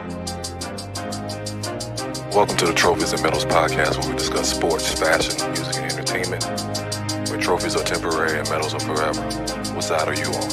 Welcome to the Trophies and Medals podcast, where we discuss sports, fashion, music, and entertainment. Where trophies are temporary and medals are forever. What side are you on?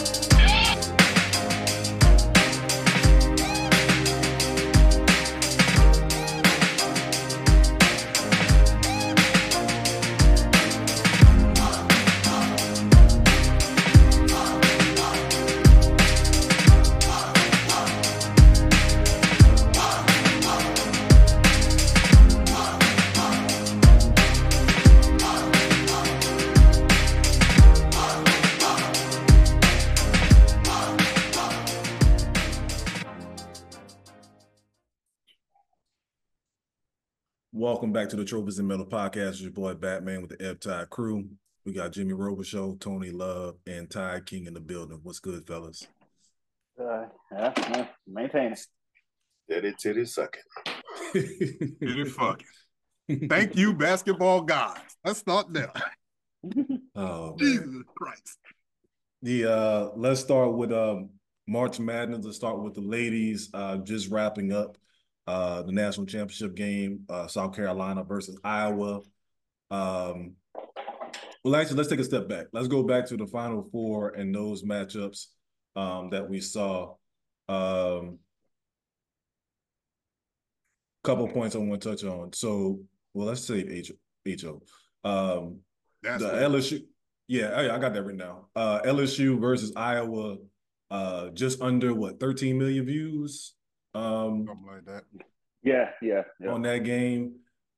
Welcome back to the Trophies and Medal podcast. It's your boy Batman with the Ebb Tide crew. We got Jimmy Robichaux, Tony Love, and Ty King in the building. What's good, fellas? Maintain it. Steady titty sucking. Titty fucking. Thank you, basketball guys. Let's start there. Oh, man. Jesus Christ. Let's start with March Madness. Let's start with the ladies just wrapping up the national championship game, South Carolina versus Iowa. Well, actually, let's take a step back. Let's go back to the Final Four and those matchups that we saw. Couple points I want to touch on. So, well, let's say HO. The LSU. Yeah, I got that written down. LSU versus Iowa, just under, 13 million views? Something like that. Yeah. On that game.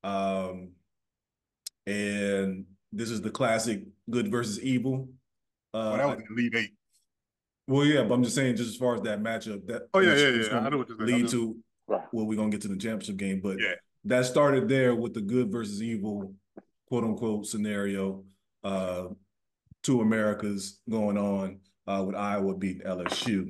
And this is the classic good versus evil. That was the Elite Eight. Well, yeah, but I'm just saying, just as far as that matchup, that I know what you're saying. lead to well, we're gonna get to the championship game, but yeah, that started there with the good versus evil, quote unquote, scenario. Two Americas going on with Iowa beating LSU.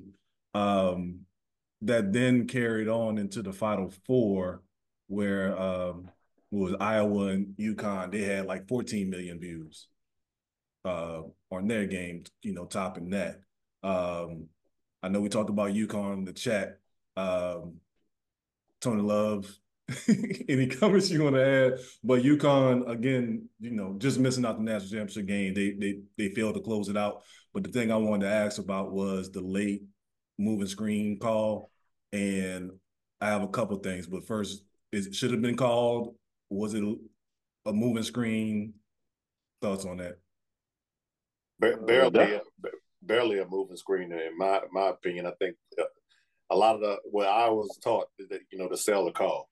That then carried on into the Final Four, where it was Iowa and UConn. They had like 14 million views on their game, topping that. I know we talked about UConn in the chat. Tony Love, any comments you want to add? But UConn, again, just missing out the national championship game. They failed to close it out. But the thing I wanted to ask about was the late moving screen call. And I have a couple things. But first, should have been called? Was it a moving screen? Thoughts on that? Barely a moving screen, in my opinion. I think a lot of what I was taught is that to sell the call,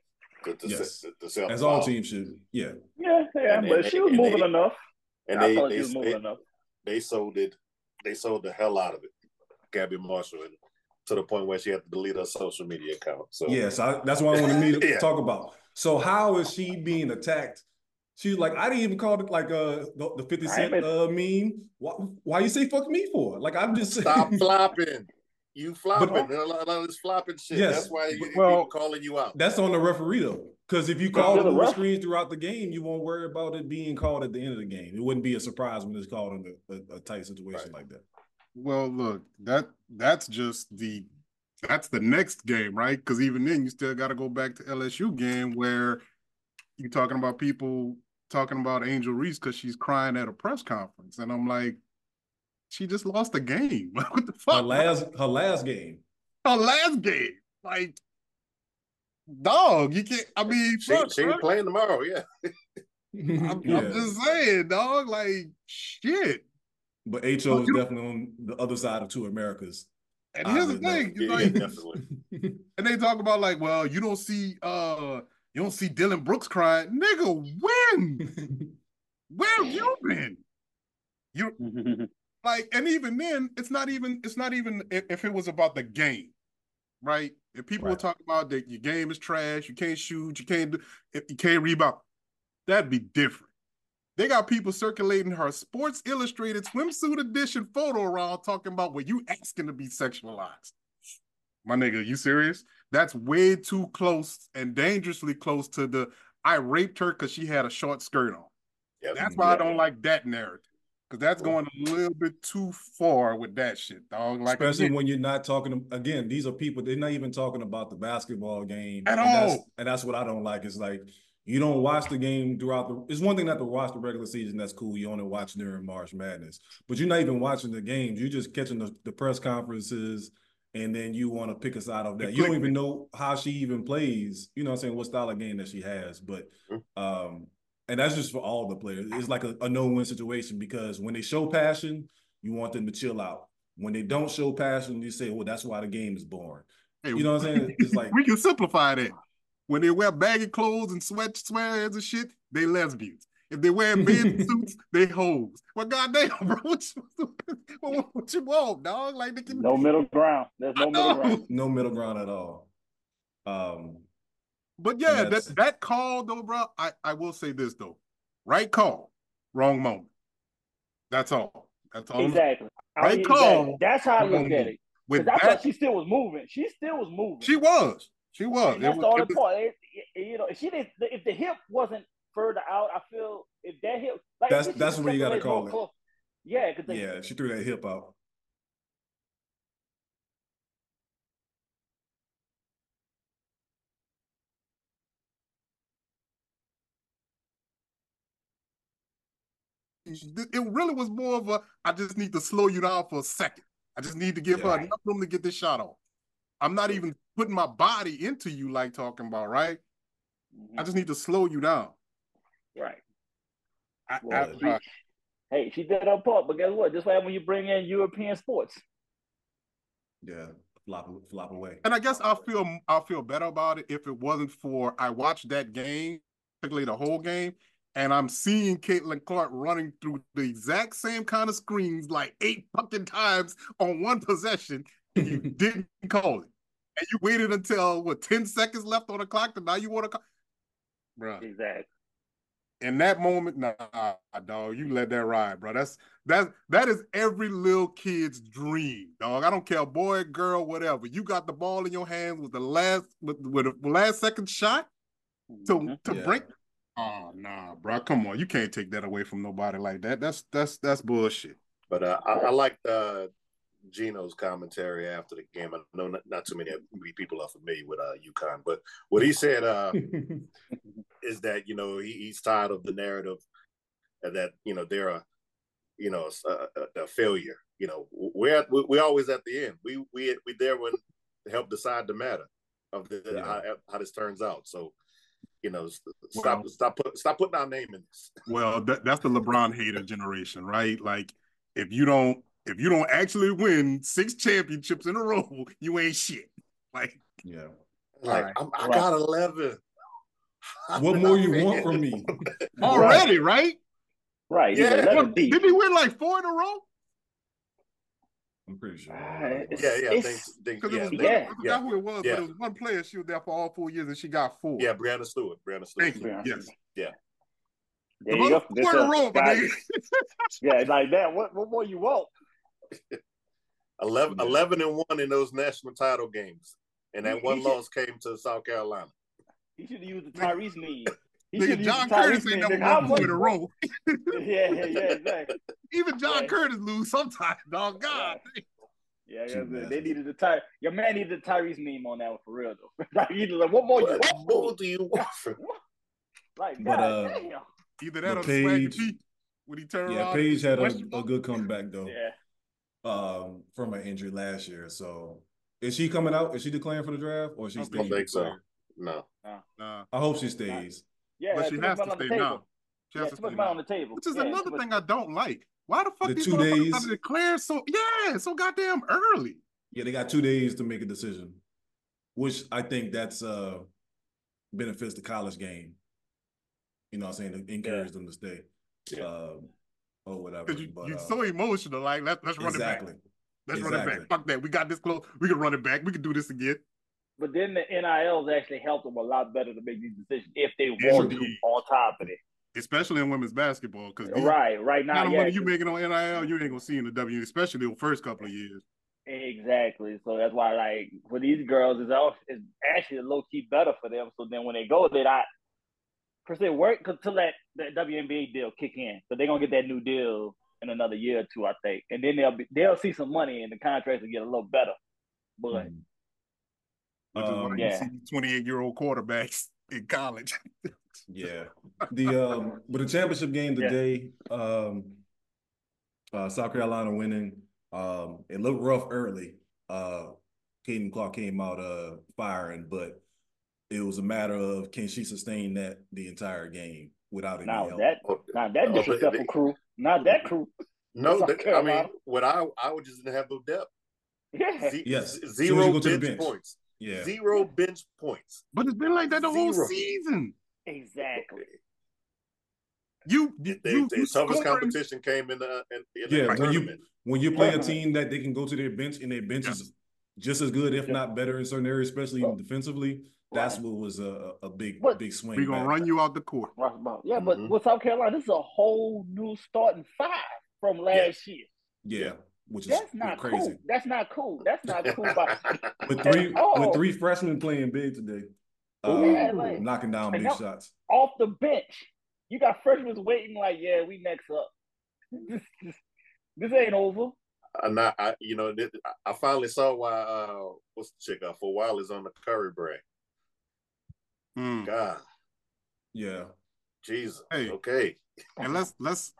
to sell as the all call. teams should. Yeah. But she was moving enough. And I thought she was moving enough. They sold it. They sold the hell out of it, Gabby Marshall, and to the point where she had to delete her social media account. So yes, that's what I wanted to talk about. So how is she being attacked? She's like, I didn't even call it like the 50 Cent meme. Why you say fuck me for? Like, I'm just stop flopping. You flopping. A lot of this flopping shit. Yes, that's why people calling you out. That's on the referee though. Because if you call the screens throughout the game, you won't worry about it being called at the end of the game. It wouldn't be a surprise when it's called in a tight situation like that. Well, look, that's the next game, right? Because even then, you still got to go back to LSU game where you're talking about people talking about Angel Reese because she's crying at a press conference, and I'm like, she just lost a game. What the fuck? Her last game. Like, dog, you can't. I mean, she ain't playing tomorrow. Yeah, I'm just saying, dog. Like, shit. But HO is definitely on the other side of two Americas. And here's the thing, definitely. And they talk about like, well, you don't see Dylan Brooks crying, nigga. When? Where have you been? You like, and even then, it's not even if it was about the game, right? If people were talking about that your game is trash, you can't shoot, you can't rebound, that'd be different. They got people circulating her Sports Illustrated swimsuit edition photo around talking about, well, you asking to be sexualized. My nigga, you serious? That's way too close and dangerously close to the I raped her because she had a short skirt on. That's why I don't like that narrative. because that's going a little bit too far with that shit, dog. Like, especially again, when you're not talking. Again, these are people. They're not even talking about the basketball game at and all. That's what I don't like. It's like you don't watch the game throughout the. It's one thing not to watch the regular season. That's cool. You only watch during March Madness, but you're not even watching the games. You're just catching the press conferences. And then you want to pick a side of that. You don't even know how she even plays. You know what I'm saying? What style of game that she has. But and that's just for all the players. It's like a no-win situation because when they show passion, you want them to chill out. When they don't show passion, you say, well, that's why the game is boring. Hey, you know what I'm saying? It's like we can simplify that. When they wear baggy clothes and sweaters and shit, they lesbians. If they wear bathing suits, they hoes. Well, goddamn, bro, what you want, dog? Like they can... No middle ground. There's no middle ground. No middle ground at all. But yeah, that call though, bro. I will say this though, right call, wrong moment. That's all. That's all. Exactly. Right call. That's how I look at it. Because I thought she still was moving. She still was moving. She was. And that's the only part. You know, if she didn't, if the hip wasn't further out, I feel if that hip, like that's where you gotta call it. Close. Yeah, she threw that hip out. It really was more of a, I just need to slow you down for a second. I just need to give her enough room to get this shot off. I'm not even putting my body into you like talking about, right? I just need to slow you down. Right. Hey, she did her part, but guess what? Just like when you bring in European sports. Yeah, flop away. And I guess I'll feel better about it if it wasn't for I watched that game, particularly the whole game, and I'm seeing Caitlin Clark running through the exact same kind of screens like 8 fucking times on one possession, and you didn't call it. And you waited until, 10 seconds left on the clock, and now you want to call? Bro. Exactly. In that moment, nah, dog, you let that ride, bro. That is every little kid's dream, dog. I don't care, boy, girl, whatever. You got the ball in your hands with the last second shot to break. Oh nah, bro. Come on, you can't take that away from nobody like that. That's bullshit. But I liked Gino's commentary after the game. I know not too many people are familiar with UConn, but what he said is that he's tired of the narrative that they're a failure. We're always at the end. We there when to help decide the matter of how this turns out. So stop putting our name in this. Well, that's the LeBron hater generation, right? Like if you don't actually win 6 championships in a row, you ain't shit. Like, I got 11. What more you want from me? Already, right? Right. Yeah. Did he win like 4 in a row? I'm pretty sure. I think because I forgot who it was, but it was one player. She was there for all 4 years, and she got 4. Yeah, Brianna Stewart. Thank you. Yes. Yeah. There you go. 4 in a row, yeah, like that. What more you want? 11-1 in those national title games, and that one loss came to South Carolina. He should have used the Tyrese meme. Nigga, John Curtis ain't never won 4 in a row. yeah, exactly. Even John Curtis lose sometimes, dog. God. Yeah, they needed the your man needed the Tyrese meme on that one for real though. Like either like, what more do you want from? Like, God damn. Either that or the Swagger P. When he turned around. Paige had a good comeback though. Yeah. From an injury last year. So is she coming out? Is she declaring for the draft or is she staying? I don't think so. No. I hope she stays. Yeah, but she has to stay now. She has to stay now. On the table. Which is another thing I don't like. Why the fuck the these 2 days gotta declare so goddamn early? Yeah, they got 2 days to make a decision, which I think that's benefits the college game. You know what I'm saying? To encourage them to stay. Or whatever. Because you're so emotional. Like, let's run it back. Let's run it back. Fuck that. We got this close. We can run it back. We can do this again. But then the NILs actually helped them a lot better to make these decisions if they want to on top of it. Especially in women's basketball. Right now, the money you making on NIL, you ain't going to see in the W, especially the first couple of years. Exactly. So that's why, like, for these girls, it's actually low-key better for them. So then when they go, they're not, per se, work until that WNBA deal kick in. So they're going to get that new deal in another year or two, I think, and then they'll see some money and the contracts will get a little better. But which is why you see 28-year-old quarterbacks in college. Yeah. But the championship game today, South Carolina winning. It looked rough early. Caitlin Clark came out firing, but it was a matter of can she sustain that the entire game without any help. That disrespectful crew. Not that crew. No, I mean, I would just didn't have no depth. Yeah. Zero bench points. Yeah. 0 bench points. But it's been like that the whole season. Exactly. The toughest competition came in the tournament. When you play a team that they can go to their bench and their bench is just as good, if not better, in certain areas, especially even defensively. That's what was a big swing. We're gonna run you out the court. Yeah, but with South Carolina, this is a whole new starting 5 from last year. Yeah, which is not crazy. Cool. That's not cool. That's not cool. with three freshmen playing big today, knocking down big shots off the bench. You got freshmen waiting like, we next up. This ain't over. I finally saw why what's the chick for a while is on the Curry brand. God. Yeah. Jesus. Hey. Okay. And let's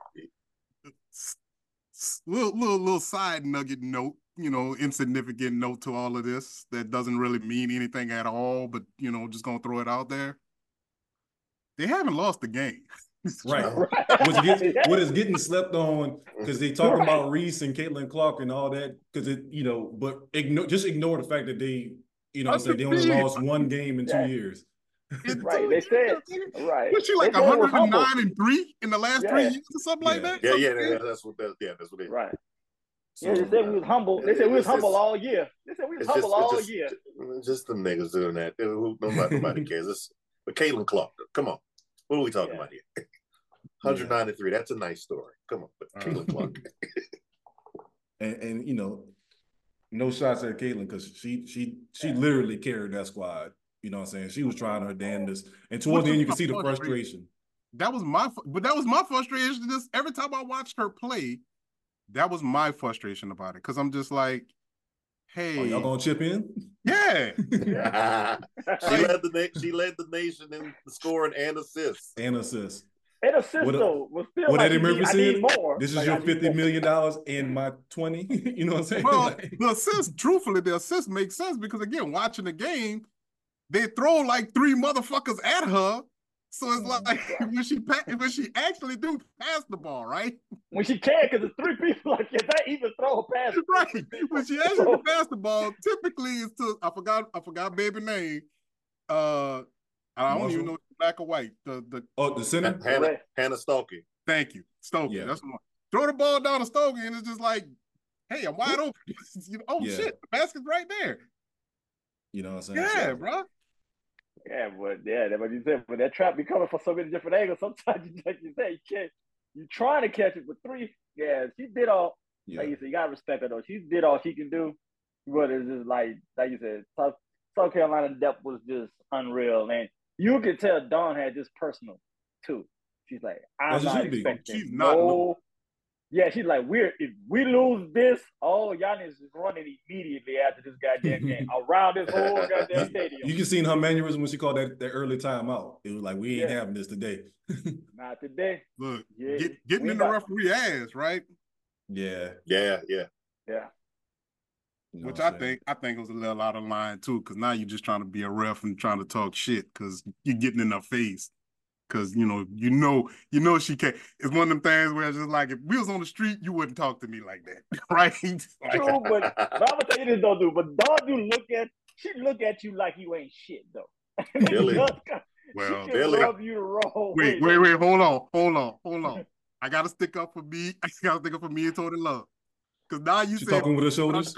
little side nugget note, insignificant note to all of this that doesn't really mean anything at all, but just gonna throw it out there. They haven't lost the game. Right. What is getting slept on because they talk about Reese and Caitlin Clark and all that because but ignore the fact that they they only lost one game in 2 years. They said Was she like 109-3 in the last 3 years or something like that? Yeah, that's what it is. Right. So, they said we was humble. They said we was humble all year. They said we was humble all year. Just the niggas doing that. Nobody cares. But Caitlin Clark, come on. What are we talking about here? 193. That's a nice story. Come on, but Caitlin Clark. and no shots at Caitlin because she literally carried that squad. You know what I'm saying? She was trying her damnedest, and towards the end you can see the frustration. That was my frustration. Every time I watched her play, that was my frustration about it because I'm just like, hey, y'all gonna chip in? Yeah. She led the nation in scoring and assists. And assist though. What Eddie Murphy said, this is your $50 million in my 20. You know what I'm saying? Well, the assist makes sense because again, watching the game, they throw like 3 motherfuckers at her. So it's like when she actually do pass the ball, right? When she can, because it's 3 people like that even throw a pass. Right. When she actually pass the ball, typically it's to I forgot baby name. I don't even know if it's black or white. The center? Hannah Stokey. Thank you. Stokey. Yeah. That's one. Throw the ball down to Stokey and it's just like, hey, I'm wide open. Shit, the basket's right there. You know what I'm saying? Yeah, bro. Yeah, but that's what you said. But that trap be coming from so many different angles. Sometimes, like you say, you're trying to catch it with 3. Yeah, she did all. Yeah. Like you said, you gotta respect her though. She did all she can do. But it's just like you said, South Carolina depth was just unreal, and you could tell Dawn had just personal too. She's like, I'm not expecting. She's not. Yeah, she's like, if we lose this, y'all is running immediately after this goddamn game around this whole goddamn stadium. You can see in her mannerism when she called that early timeout. It was like, we ain't having this today. Not today. Look, getting in the referee ass, right? Yeah. Which I think was a little out of line too, because now you're just trying to be a ref and trying to talk shit because you're getting in her face. Because you know she can't. It's one of them things where it's just like if we was on the street, you wouldn't talk to me like that, right? True, but I'm gonna tell you this though, dude. But Dawn she look at you like you ain't shit though. Really? Well, she can rub you the wrong way. Wait, hold on. I gotta stick up for me. I gotta stick up for me and Tony Love. Because now you said talking with her shoulders.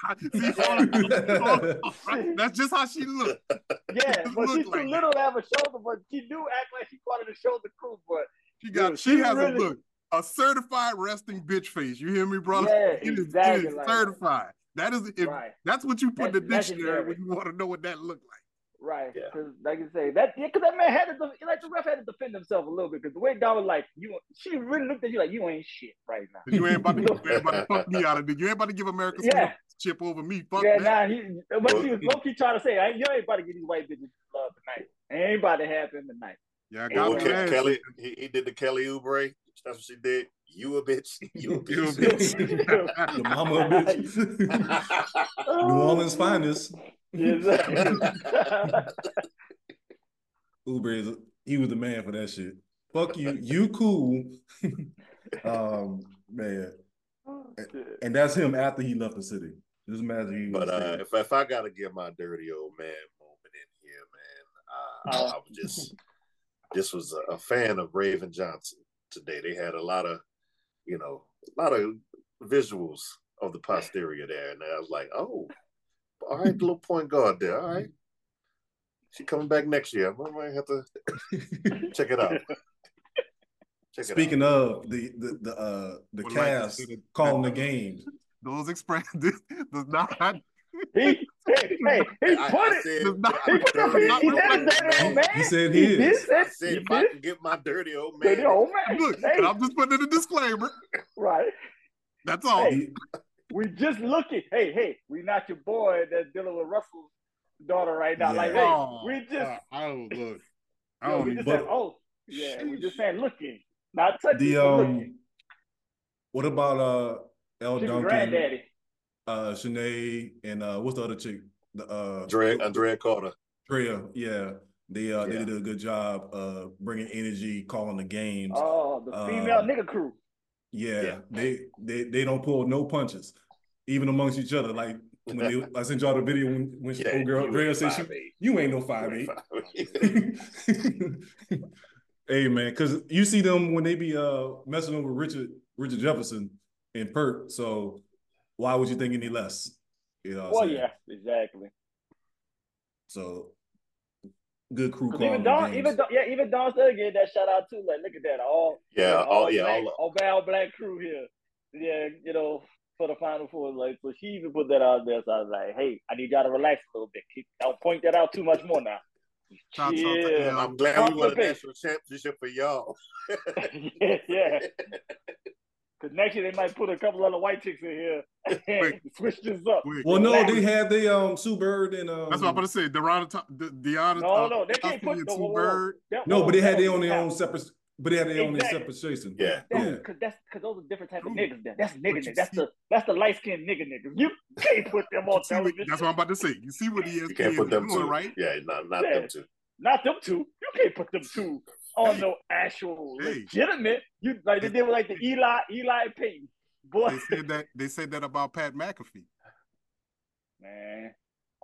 That's just how she looked. Yeah, but she's too little to have a shoulder, but she do act like she's part of the shoulder crew. But she has a certified resting bitch face. You hear me, brother? Yeah, exactly. It is certified. That is that's what you put in the dictionary when you want to know what that looked like. Right, Yeah. because like you say because that man had to the ref had to defend himself a little bit because the way Don was like she really looked at you like you ain't shit right now. You ain't about to fuck me out of it. You ain't about to give America's chip over me. Fuck yeah, that. But she was low-key trying to say, you ain't about to get these white bitches love tonight. Ain't about to happen tonight. Yeah, I got Kelly. He did the Kelly Oubre. That's what she did. You a bitch. You a bitch. Your mama a bitch. New Orleans finest. Oubre, he was the man for that shit. Fuck you. You cool. Man. And that's him after he left the city. Just imagine he was. But if I gotta give my dirty old man moment in here, man, I was just was a fan of Raven Johnson today. They had a lot of visuals of the posterior there, and I was like, oh, all right, little point guard there. All right, she coming back next year. I might have to check it out. Speaking of the cast calling the games, those expressions does not. He put it. He said his. I said if I can get my dirty old man. Look, and I'm just putting in a disclaimer. Right. That's all. Hey, we just looking. Hey, we not your boy that's dealing with Russell's daughter right now. Yeah. Like, hey, we just. I don't look. We just saying looking, not touching. Looking. What about L. Duncan? Granddaddy. Shanae and what's the other chick? Andrea Carter. Andrea, yeah. They did a good job bringing energy, calling the games. Oh, the female nigga crew. Yeah, they don't pull no punches, even amongst each other. Like when I sent y'all the video when old girl Andrea said, "You ain't no 5'8". Hey man, because you see them when they be messing with Richard Jefferson and Pert, so. Why would you think any less? You know what I'm saying? Yeah, exactly. So good crew call. Even Don still get that shout out too. Like, look at that, all black crew here. Yeah, for the Final Four. Like, so she even put that out there. So I was like, hey, I need y'all to relax a little bit. Don't point that out too much more now. Yeah, I'm glad we won a national championship for y'all. yeah. Because next year they might put a couple other white chicks in here and switch this up. Well, no, they had Sue Bird and that's what I'm going to say. Deanna. No, they can't put Sue Bird. No, but they had their own separate. But they had their own separate station. Yeah, because those are different type of niggas. That's nigga. That's the light skinned niggas. You can't put them on television. That's what I'm about to say. You see what ESPN you can't put them doing, two, right? Yeah, not them two. Not them two. You can't put them two on no actual legitimate. You like they did with like the Eli and Peyton. Boy, they said that about Pat McAfee. Man,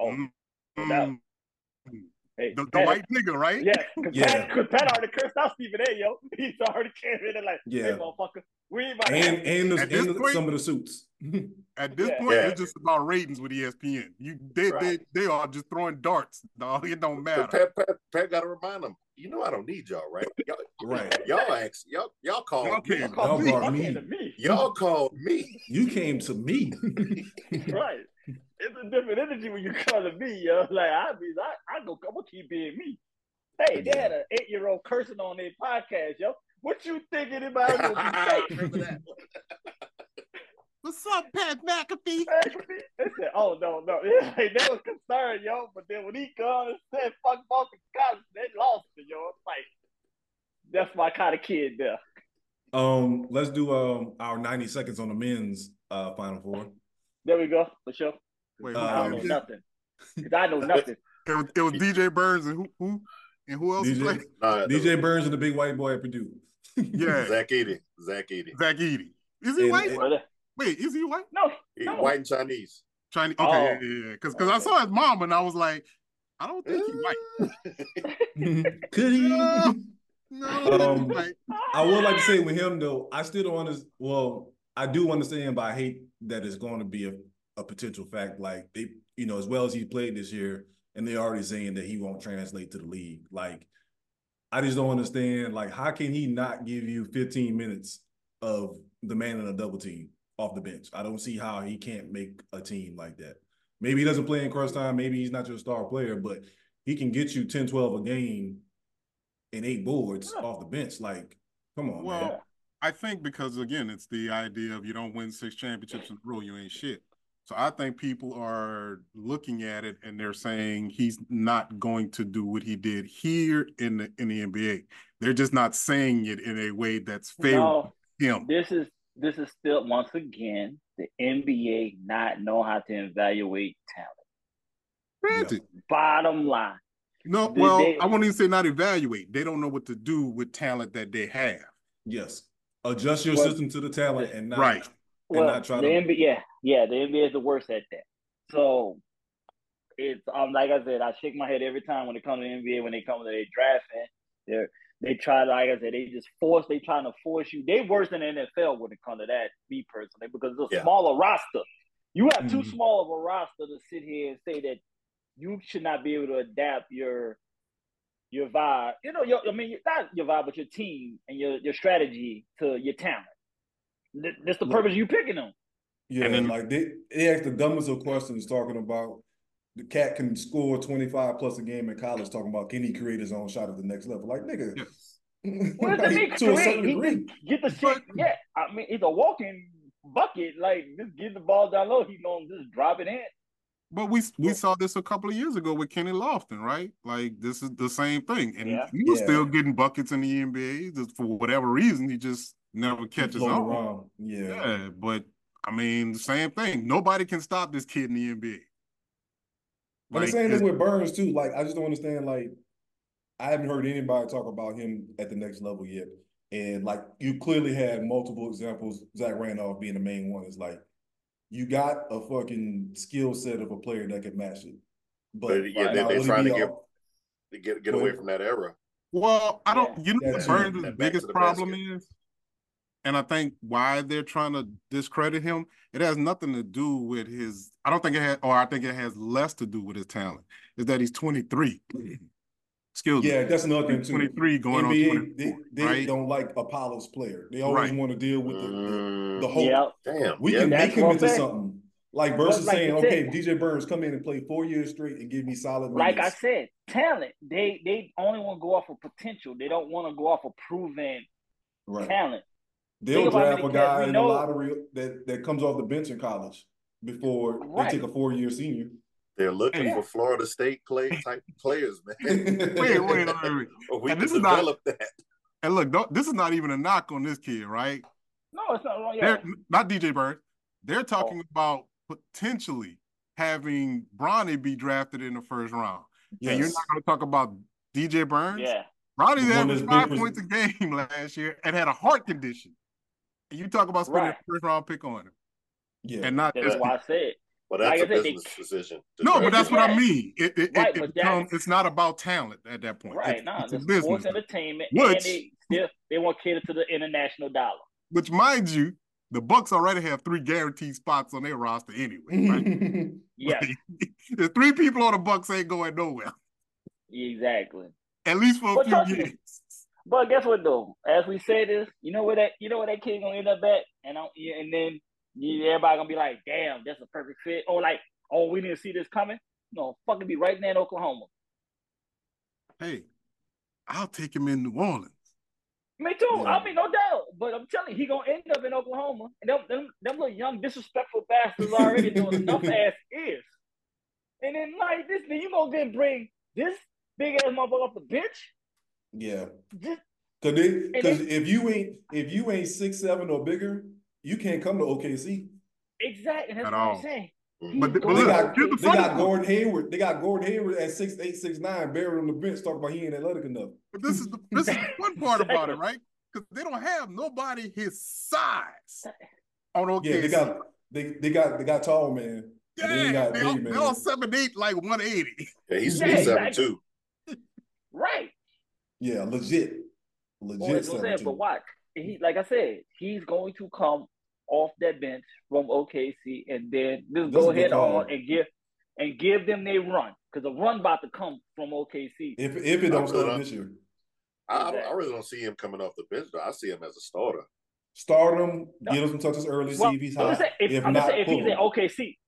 hey, the white nigga, right? Yeah, because Pat already cursed out Stephen A. Yo, he's already came in and like, hey, motherfucker, we ain't about and some of the suits. At this point, it's just about ratings with ESPN. They are just throwing darts. Dog, it don't matter. Pat got to remind them. I don't need y'all, right? Y'all called me. Y'all called me. You came to me. Right. It's a different energy when you come to me, yo. Like I'm gonna keep being me. Hey, they had an 8-year-old cursing on their podcast, yo. What you think anybody will be saying? Remember that? What's up, Pat McAfee? They said, oh, no. They was concerned, yo. But then when he come and said, fuck Boston College, they lost it, yo. It's like, that's my kind of kid there. Let's do our 90 seconds on the men's Final Four. There we go, for sure. Wait, I know nothing. Because I know nothing. It was DJ Burns and who else played? DJ Burns and the big white boy at Purdue. Yeah. Zach Edey. Is he white? Wait, is he white? No. White and Chinese. Okay, yeah. Because I saw his mom and I was like, I don't think he's white. Could he? No. I would like to say with him though, I still don't understand. Well, I do understand, but I hate that it's going to be a potential fact. Like they, as well as he played this year, and they're already saying that he won't translate to the league. Like, I just don't understand. Like, how can he not give you 15 minutes of the man in a double team off the bench? I don't see how he can't make a team like that. Maybe he doesn't play in crunch time. Maybe he's not your star player, but he can get you 10, 12 a game and 8 boards off the bench. Like, come on, man. I think because, again, it's the idea of you don't win 6 championships in a row, you ain't shit. So I think people are looking at it and they're saying he's not going to do what he did here in the NBA. They're just not saying it in a way that's favorable to him. This is still, once again, the NBA not know how to evaluate talent. Granted. Bottom line. No, I won't even say not evaluate. They don't know what to do with talent that they have. Yes. Adjust your system to the talent and not right. And not try the NBA, the NBA is the worst at that. So it's like I said, I shake my head every time when it comes to the NBA, when they come to their drafting. They try, like I said, they trying to force you. They worse than the NFL when it comes to that, me personally, because it's a smaller roster. You have too small of a roster to sit here and say that you should not be able to adapt your vibe. You know, not your vibe, but your team and your strategy to your talent. That's the purpose you picking them. Yeah, and then, like they ask the dumbest of questions talking about the cat can score 25 plus a game in college, talking about can he create his own shot at the next level? Like, nigga. What does it mean to a certain degree? Get the shit. Yeah, I mean, it's a walking bucket. Like, just get the ball down low. He's going to just drop it in. But we saw this a couple of years ago with Kenny Lofton, right? Like, this is the same thing. And he was still getting buckets in the NBA. Just for whatever reason, he just never catches on. Yeah, but, I mean, the same thing. Nobody can stop this kid in the NBA. But the same thing with Burns, too. Like, I just don't understand, like, I haven't heard anybody talk about him at the next level yet. And, like, you clearly had multiple examples, Zach Randolph being the main one. It's like, you got a fucking skill set of a player that can match it. But yeah, they're trying to get away from that era. Well, I don't, you know what Burns' biggest problem is? And I think why they're trying to discredit him, it has nothing to do with his, I think it has less to do with his talent, is that he's 23. Excuse me. Yeah, that's another thing too. 23 going NBA, on 24. They don't like a polished player. They always want to deal with the hope. Yeah. Damn. We can make him into something. Like versus saying, okay, DJ Burns, come in and play 4 years straight and give me solid minutes. Like I said, talent. They only want to go off of potential. They don't want to go off of proven talent. They'll draft a guy in the lottery that comes off the bench in college before they take a 4-year senior. They're looking for Florida State type players, man. Wait. We can develop that. And look, this is not even a knock on this kid, right? No, it's not wrong. Not DJ Burns. They're talking about potentially having Bronny be drafted in the first round. Yes. And you're not going to talk about DJ Burns? Yeah. Bronny averaged 5 points a game last year and had a heart condition. And you talk about spending a first-round pick on him. Yeah. And not that's why I said. Well, that's a business decision. No, but that's what I mean. It's not about talent at that point. Right, it's a business. Sports entertainment, and they want to cater to the international dollar. Which, mind you, the Bucks already have 3 guaranteed spots on their roster anyway, right? Yeah. There's 3 people on the Bucks ain't going nowhere. Exactly. At least for a few years. But guess what though? As we say this, you know where that kid gonna end up at, and then everybody gonna be like, "Damn, that's a perfect fit," or like, "Oh, we didn't see this coming." No, fucking be right there in Oklahoma. Hey, I'll take him in New Orleans. Me too. Yeah. I mean, no doubt. But I'm telling you, he gonna end up in Oklahoma, and them little young disrespectful bastards already doing enough ass is. And then like this, then you gonna then bring this big ass motherfucker off the bench. Yeah, because if you ain't 6'7" or bigger, you can't come to OKC. Exactly, that's what I'm saying. But they got Gordon Hayward. They got Gordon Hayward at 6'8", 6'9", buried on the bench, talking about he ain't athletic enough. But this is the fun part about it, right? Because they don't have nobody his size on OKC. Yeah, they got tall man. Yeah, they got big man. They're all 7'8", like 180. Yeah, he's 7'2". Right. Yeah, legit. But watch, like I said, he's going to come off that bench from OKC, and then just go ahead on and give them their run, because a run about to come from OKC. If it don't start this year, I really don't see him coming off the bench. Though I see him as a starter. Start him, get him some touches early, see if he's hot. If he's in OKC.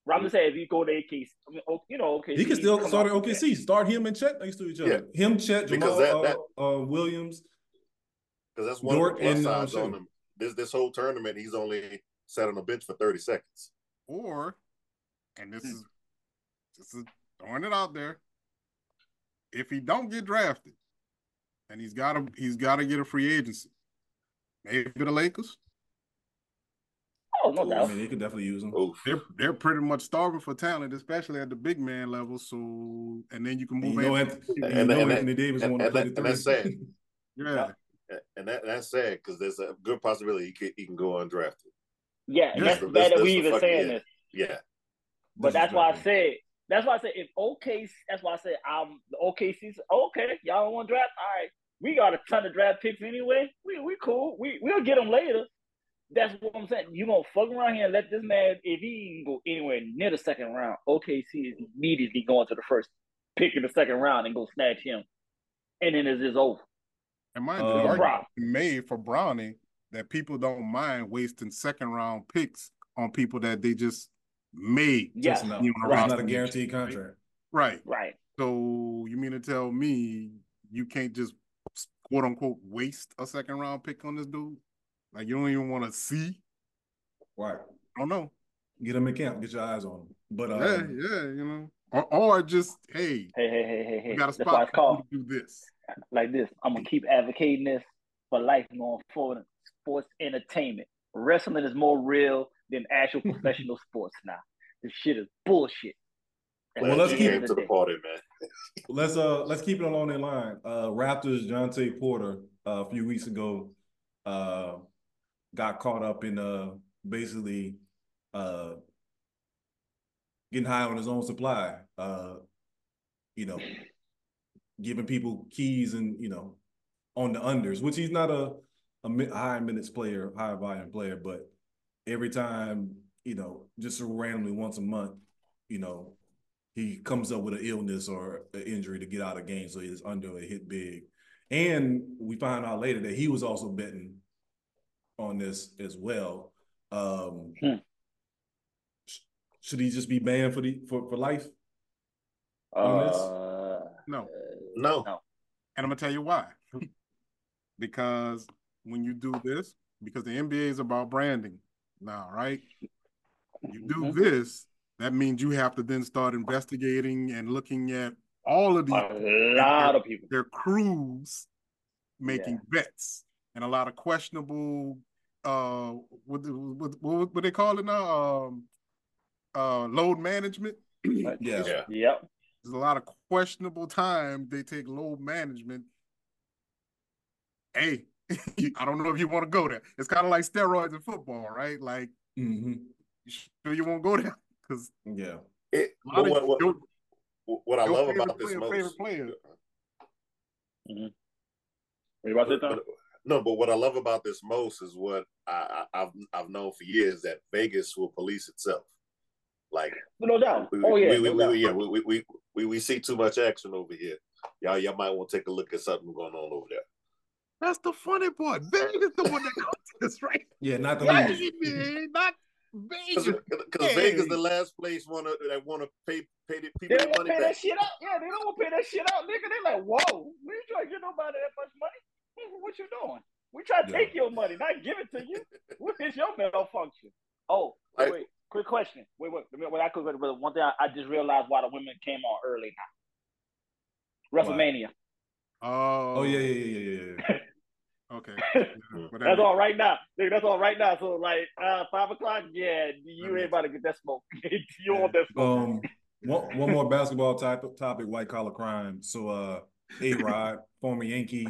I'm just saying, if you go to AKC, I mean, OKC, he can still start at OKC. Start him and Chet next to each other. Yeah. Him, Chet, Jamal Williams. Because that's one of the plus sides on him. This whole tournament, he's only sat on the bench for 30 seconds. Or, and this is throwing it out there, if he don't get drafted, and he's got to get a free agency, maybe the Lakers. Oh, no doubt. I mean, they could definitely use him. They're pretty much starving for talent, especially at the big man level. So, and then you can move Anthony Davis want to play the three. And that's sad. Yeah. And that's sad because there's a good possibility he can go undrafted. Yeah, and that's bad that we even saying this. Yeah. But that's why I said if OKC, that's why I said the OKC said, okay, y'all don't want to draft? All right. We got a ton of draft picks anyway. We cool. We'll get them later. That's what I'm saying. You gonna fuck around here and let this man, if he can go anywhere near the second round, OKC is immediately going to the first pick in the second round and go snatch him. And then it's just over. And mind you, the argument made for Brownie that people don't mind wasting second round picks on people that they just made. Yes. It's not a guaranteed contract. Right. So you mean to tell me you can't just quote unquote waste a second round pick on this dude? Like, you don't even want to see? Right. I don't know. Get him in camp. Get your eyes on him. But you know. Or just, hey. You got a spot to do this. Like this. I'm going to keep advocating this for life going forward in sports entertainment. Wrestling is more real than actual professional sports now. This shit is bullshit. Well, let's keep it to the party, man. Let's keep it along that line. Raptors Jontay Porter a few weeks ago got caught up in basically getting high on his own supply, giving people keys and, on the unders, which he's not a high minutes player, high volume player, but every time, just randomly once a month, he comes up with an illness or an injury to get out of game, so his under hit big. And we find out later that he was also betting on this as well. Should he just be banned for life on this? No. And I'm gonna tell you why. Because when you do this, because the NBA is about branding now, right? You do this, that means you have to then start investigating and looking at all of these a lot of people, their crews making bets, and a lot of questionable what they call it now, load management. Yep. There's a lot of questionable time they take load management. Hey, I don't know if you want to go there. It's kind of like steroids in football, right? Like, you sure you won't go there? Because what I love about this most. What you about to say, Tom? No, but what I love about this most is what I've known for years, that Vegas will police itself. Like, no doubt. We see too much action over here. Y'all might want to take a look at something going on over there. That's the funny part. Vegas the one that caused this, right? Yeah, not the league. Not Vegas. Because Vegas the last place that want to pay the people their money back. That shit out. Yeah, they don't want to pay that shit out, nigga. They like, whoa, we ain't trying to get nobody that much money. What you doing? We try to take your money, not give it to you. What is your malfunction? Oh, wait. Quick question. Wait. One thing I just realized why the women came on early now. WrestleMania. Oh yeah. Okay. That's all right now. That's all right now. So like 5 o'clock, you ain't about to get that smoke. You want that smoke. One more basketball topic, white collar crime. So A-Rod, former Yankee,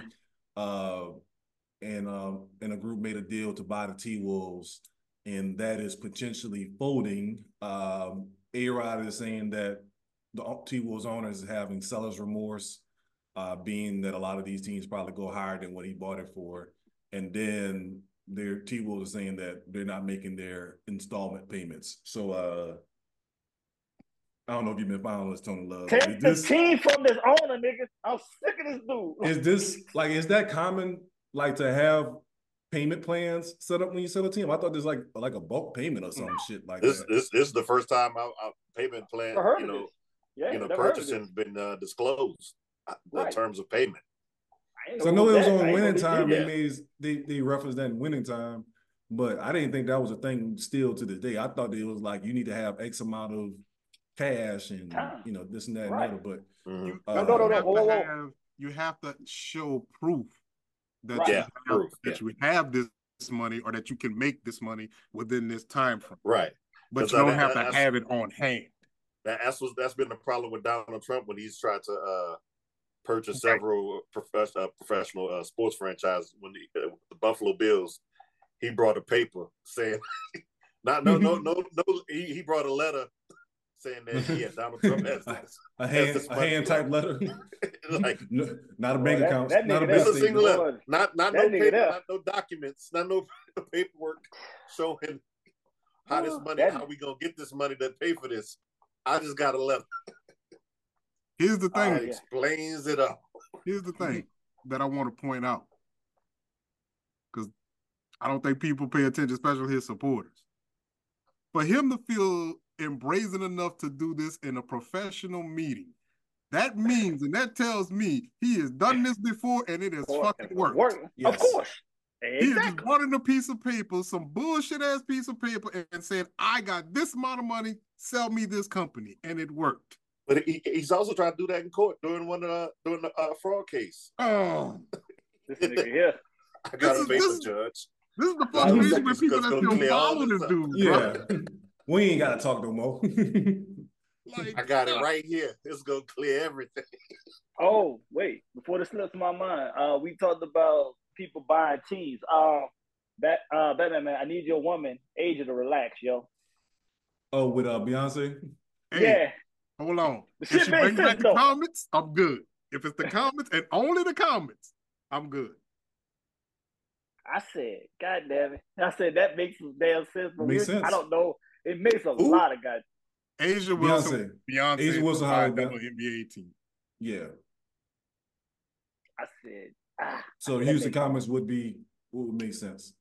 and a group made a deal to buy the T-Wolves, and that is potentially folding. A-Rod is saying that the T-Wolves owners is having seller's remorse, being that a lot of these teams probably go higher than what he bought it for. And then their T-Wolves are saying that they're not making their installment payments. So I don't know if you've been following this, Tony Love. Take the team from this owner, nigga. I'm sick of this dude. Is that common, like, to have payment plans set up when you sell a team? I thought there's like a bulk payment or some shit like this, that. This is the first time our payment plan, purchasing's been disclosed. The terms of payment. So I know it was on winning time. They referenced that in winning time, but I didn't think that was a thing still to this day. I thought it was like you need to have X amount of cash and this and that and other. But you have to show proof that you have this money or that you can make this money within this time frame. Right. But you don't have to have it on hand. That's been the problem with Donald Trump when he's tried to purchase several professional sports franchises. When the Buffalo Bills, he brought a paper saying, he brought a letter saying that Donald Trump has a hand type letter, like not a bank account, not a bank a single letter, not no paper, not no documents, not no paperwork showing how this money, how we gonna get this money to pay for this. I just got a letter. Here's the thing. It explains it all. Here's the thing that I want to point out, because I don't think people pay attention, especially his supporters. For him to feel brazen enough to do this in a professional meeting, that means, and that tells me he has done this before and it has fucking worked. Yes. Of course. Exactly. He just brought in a piece of paper, some bullshit ass piece of paper, and said, I got this amount of money, sell me this company, and it worked. But he's also trying to do that in court during the fraud case. Oh, this nigga here. I got a paper, Judge. This is the frustration with people that still follow this dude. Yeah, we ain't gotta talk no more. I got it right here. It's gonna clear everything. Oh wait, before this slips my mind, we talked about people buying teams. Batman, man, I need your woman, Asia, to relax, yo. Oh, with Beyonce? Hey, yeah. Hold on. If she brings back the comments, I'm good. If it's the comments and only the comments, I'm good. I said, God damn it. I said, that makes some damn sense. But makes sense. I don't know. It makes a lot of guys. Asia Wilson. Beyonce. Asia Wilson hired the NBA team. Yeah. I said, So Houston comments would make sense.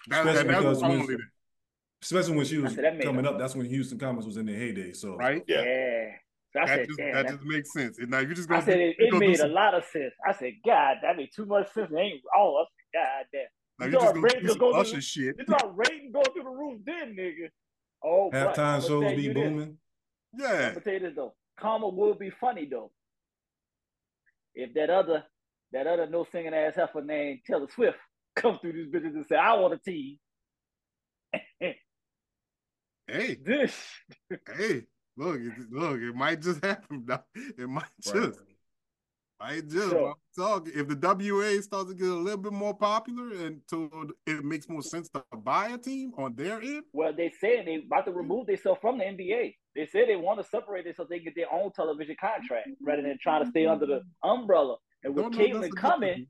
Especially when she was coming up, that's when Houston Comets was in their heyday. So right, yeah. So that just makes sense. And now you just I said it made a lot of sense. I said, God, that made too much sense. It ain't all. God damn. Now you just gonna do some Usher shit. You thought rating going through the roof, then, nigga. Oh, halftime shows be booming. Yeah. I'm gonna tell you this though. Karma would be funny though. If that other no singing ass heifer named Taylor Swift come through these bitches and say, I want a team. Hey, look, it might just happen. It might just. If the WA starts to get a little bit more popular and so it makes more sense to buy a team on their end. Well, they said they about to remove themselves from the NBA. They said they want to separate it so they get their own television contract rather than trying to stay under the umbrella. And with Caitlyn coming,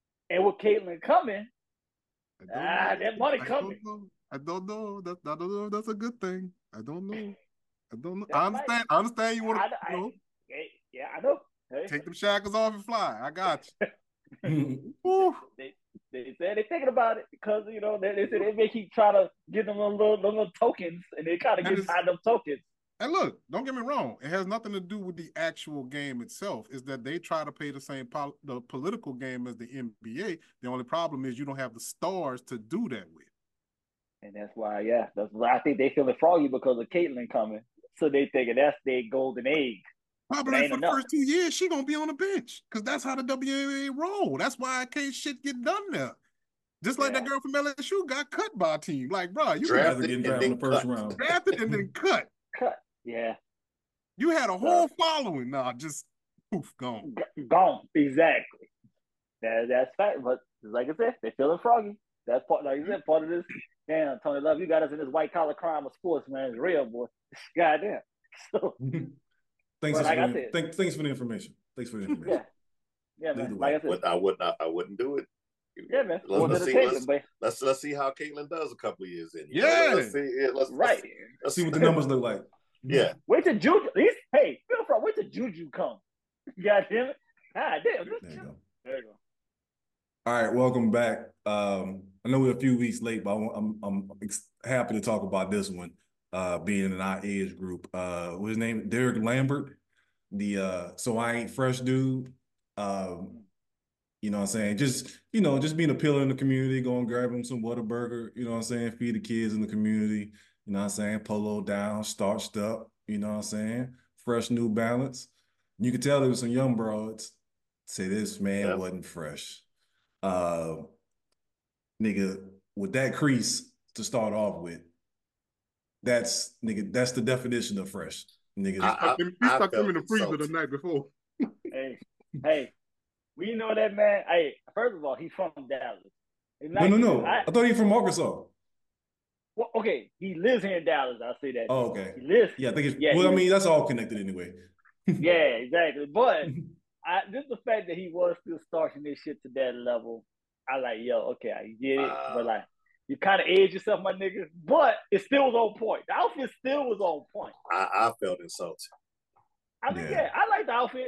that money coming. I don't know. That's a good thing. I don't know. I understand you want to. Yeah, I know. Hey. Take them shackles off and fly. I got you. They said they're thinking about it because they said they may keep trying to give them little tokens, and they kind of get tired of tokens. And look, don't get me wrong. It has nothing to do with the actual game itself. It's that they try to play the same the political game as the NBA. The only problem is you don't have the stars to do that with. And that's why I think they feeling froggy because of Caitlyn coming. So they thinking that's their golden egg. Probably for the first 2 years, she gonna be on the bench because that's how the WNBA roll. That's why I can't shit get done there. Just like that girl from LSU got cut by a team. Like, bro, you drafted in the first round. Drafted and then cut. Yeah. You had a whole following. Nah, just poof, gone. Gone. Exactly. That's fact. But like I said, they feeling froggy. That's part, like you said, part of this. Damn, Tony Love, you got us in this white collar crime of sports, man. It's real, boy. Goddamn. So. Thanks for the information. Yeah, man. Like I said, I wouldn't do it. Yeah, man. Let's see how Caitlyn does a couple of years in. Yeah. Let's see what the numbers look like. Yeah. Wait till Juju. Wait till Juju come. God damn it. God damn. There you go. All right, welcome back. I know we're a few weeks late, but I'm happy to talk about this one. Being in our age group. What's his name? Derek Lambert. The So I Ain't Fresh dude. You know what I'm saying? Just being a pillar in the community, go and grab him some Whataburger, you know what I'm saying? Feed the kids in the community, you know what I'm saying? Polo down, starched up, you know what I'm saying? Fresh New Balance. You could tell there was some young broads say this man wasn't fresh. Nigga, with that crease to start off with, that's the definition of fresh. Nigga, he stuck him in the freezer the night before. Hey, we know that man. Hey, first of all, he's from Dallas. No. I thought he was from Arkansas. Well, okay, he lives here in Dallas. I'll say that. Oh, okay. He lives. Yeah, I think it's. Yeah, well, I mean, that's all connected anyway. Yeah, exactly. But just the fact that he was still starting this shit to that level, I like, yo, okay, I get it, but like, you kind of edge yourself, my nigga. But it still was on point. The outfit still was on point. I felt insulted. I mean, yeah, I like the outfit.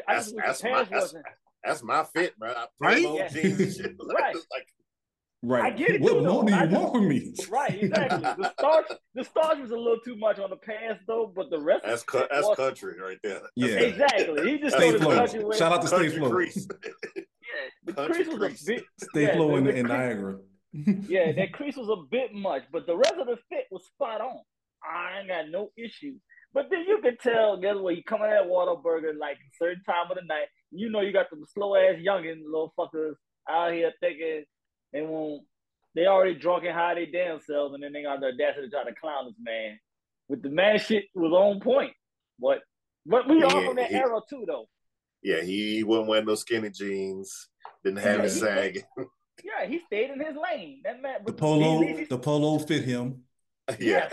That's my fit, bro. Jeans and shit. Right. Right. I get it. What more do you want from me? Right, exactly. The starch was a little too much on the pants, though, but the rest that's country right there. Yeah, exactly. He just Stay Flow. Shout out to Stay Flow. Yeah, the crease was a bit. Stay Flow in Niagara. Yeah, that crease was a bit much, but the rest of the fit was spot on. I ain't got no issues. But then you can tell, guess what? You come in at Whataburger like a certain time of the night. You know you got them slow ass youngin' little fuckers out here thinking they already drunk and high they damn selves, and then they got the audacity to try to clown this man. With the man shit was on point. But we all from that era too, though. Yeah, he wouldn't wear no skinny jeans. Didn't have it sagging. Yeah, he stayed in his lane. That man. The polo fit him. Yeah.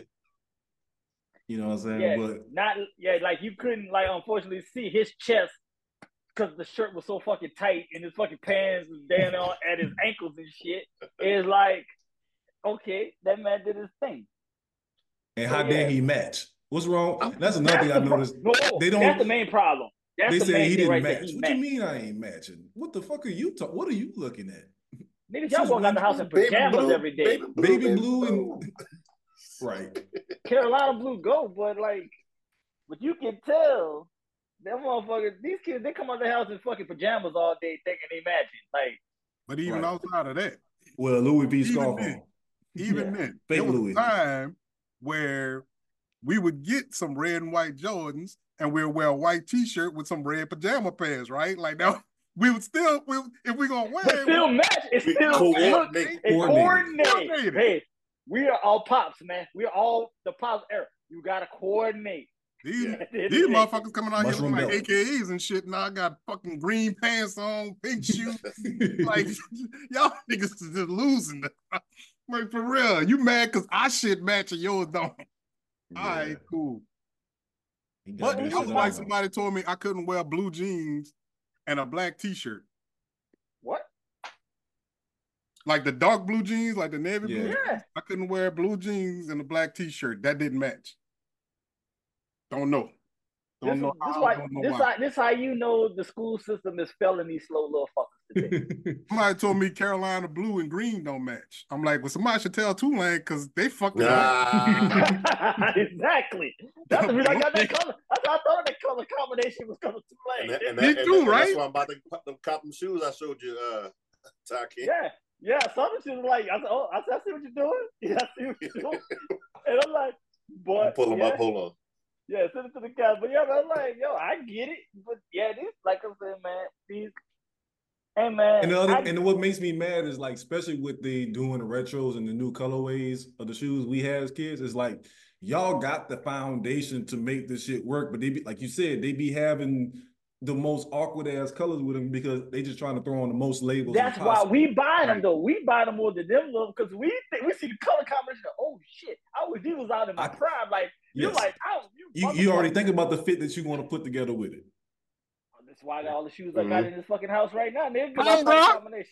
You know what I'm saying? Yeah, but like you couldn't unfortunately see his chest because the shirt was so fucking tight and his fucking pants was down at his ankles and shit. It's like, okay, that man did his thing. And how dare he match? What's wrong? That's another thing I noticed. That's the main problem. They say he didn't match. What you mean I ain't matching? What the fuck are you talking? What are you looking at? Niggas, y'all walk out the house in pajamas every day. Baby blue and right. Carolina blue go, but you can tell them motherfuckers, these kids, they come out the house in fucking pajamas all day thinking they matching. But even outside of that, well, Louis V scarf on. Even then, there was a time where we would get some red and white Jordans and we'll wear a white t-shirt with some red pajama pants, right? Like now, we would still, if we're going to wear it. Still match. It's still coordinated. Hey, we are all pops, man. We're all the pops era. You got to coordinate. These motherfuckers coming out here looking like AKAs and shit. Now I got fucking green pants on, pink shoes. Like, y'all niggas is just losing. Like, for real. You mad because our shit match and yours don't. Yeah. All right, cool. But it was like somebody told me I couldn't wear blue jeans and a black t-shirt. What? Like the dark blue jeans, like the navy blue. Yeah. I couldn't wear blue jeans and a black t-shirt. That didn't match. Don't know. This how you know the school system is failing these slow little fuckers today. Somebody told me Carolina blue and green don't match. I'm like, well, somebody should tell Tulane because they fucked it up. Exactly. That's the reason I got that color. I thought that color combination was because of Tulane. Me too, right? That's why I'm about to cop them shoes I showed you, Taki. Yeah. Some of you like, I see what you're doing. Yeah, I see what you're doing. And I'm like, boy. Pull them up. Hold on. Yeah, send it to the guys. But yeah, I'm like, yo, I get it. But yeah, this, like I said, man, these, hey man. And what makes me mad is like, especially with the doing the retros and the new colorways of the shoes we had as kids, is like y'all got the foundation to make this shit work, but they be, like you said, they be having the most awkward ass colors with them because they just trying to throw on the most labels. That's why we buy them though. We buy them more than them though, because we see the color combination. Oh shit! He was out in my prime. Like you're like, you already think about the fit that you want to put together with it. That's why I got all the shoes I got in this fucking house right now. They're good color combination.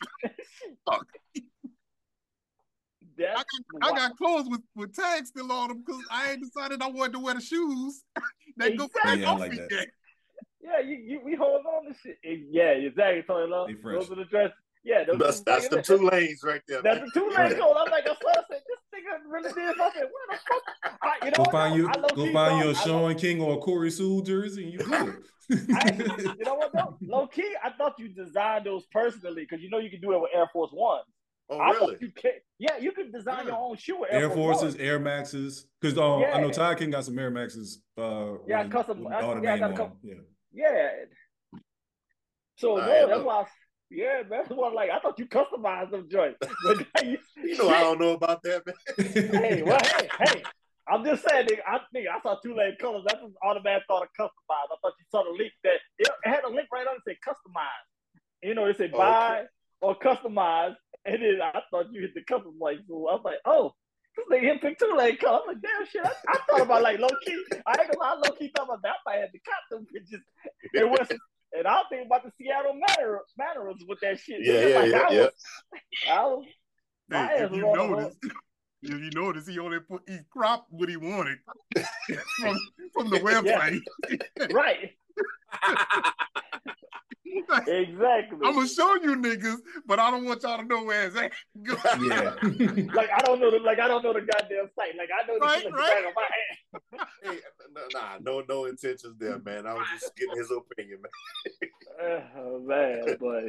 I got clothes with tags still on them because I ain't decided I wanted to wear the shoes that go for that like that. Yeah, we hold on to shit. Yeah, exactly. Those are the dresses. Yeah, that's the 2 lanes right there. That's the 2 lane code. I'm like, I said, this nigga really did something. Where the fuck? Go find you a Sean King or a Corey Sewell jersey, and you good. You know what though? Low key, I thought you designed those personally because you can do it with Air Force One. Oh, really? You could design your own shoe with Air Forces, Air Maxes. Because I know Ty King got some Air Maxes. Custom. Yeah. So that's why. That's why. Like, I thought you customized them joints. But I don't know about that, man. Hey. I'm just saying, nigga, I saw 2 lane colors. I just automatically thought of customized. I thought you saw the link that it had a link right on it that said customized. It said buy or customize. And then I thought you hit the custom lane. So I was like, oh, this nigga hit pick 2 lane colors. I'm like, damn shit. I thought about like low key. I ain't gonna lie, low key thought about that. I might have to cop them bitches. And I was thinking about the Seattle Mariners with that shit. Yeah. If you notice, he cropped what he wanted from the website. Right. Exactly. I'm gonna show you niggas, but I don't want y'all to know where it's at. Yeah. Like I don't know the goddamn site. Like I know the shit back of my hand. Hey, no intentions there, man. I was just getting his opinion, man. Oh man, boy.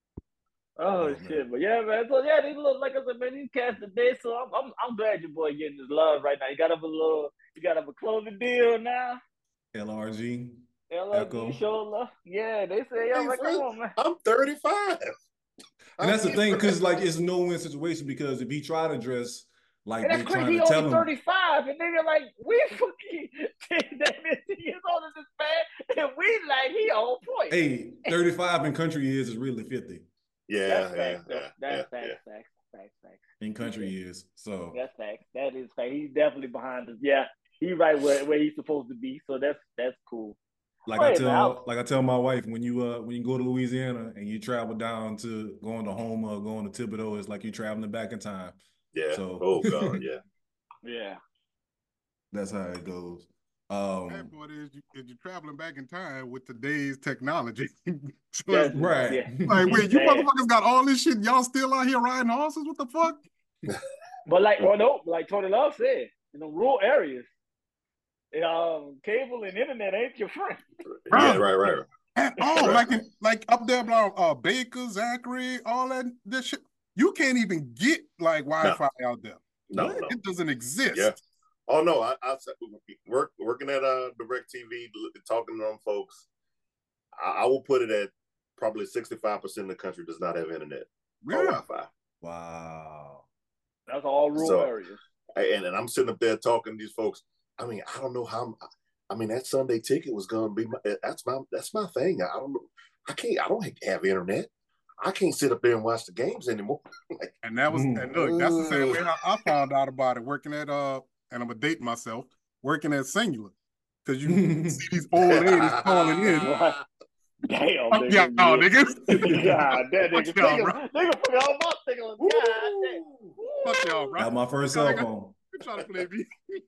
Oh shit, but yeah, man. So yeah, these look like I said, man. These cats today, so I'm glad your boy getting his love right now. You got a closing deal now. LRG. Echo. Show yeah, they say, yeah, like, come on, man. I'm 35. And that's the thing, because like it's a no-win situation, because if he try to dress like they trying to tell him 35, and nigga like we fucking 10 years older than this man, and we like he on point. Hey, 35 in country years is really 50. That's facts. In country years, so that's facts. That is fact. He's definitely behind us. Yeah, he's right where he's supposed to be. So that's cool. Like I tell my wife, when you go to Louisiana and you travel down to going to Houma or going to Thibodaux, it's like you're traveling back in time. Yeah. So, oh God, yeah. Yeah. That's how it goes. That part is you're traveling back in time with today's technology. So right. Yeah. Like, wait, you motherfuckers got all this shit. Y'all still out here riding horses? What the fuck? But like Tony Love said, in the rural areas, cable and internet ain't your friend. Yeah, right. At all, like up there, Baker, Zachary, all that shit. You can't even get like Wi-Fi out there. No, it doesn't exist. Yeah. Oh no, I working at DirecTV, talking to them folks. I will put it at probably 65% of the country does not have internet or Wi-Fi. Wow, that's all rural areas. And I'm sitting up there talking to these folks. I mean, I don't know how. I mean, that Sunday ticket was gonna be. That's my thing. I don't know. I don't have internet. I can't sit up there and watch the games anymore. And that was, and look, that's the same way I found out about it. Working at and I'm gonna date myself. Working at Singular, because you see these old ladies calling in. Damn, nigga. Yeah, niggas. God, that nigga put all my thing on. God damn. Fuck y'all, bro. That my first cell phone. You trying to play me?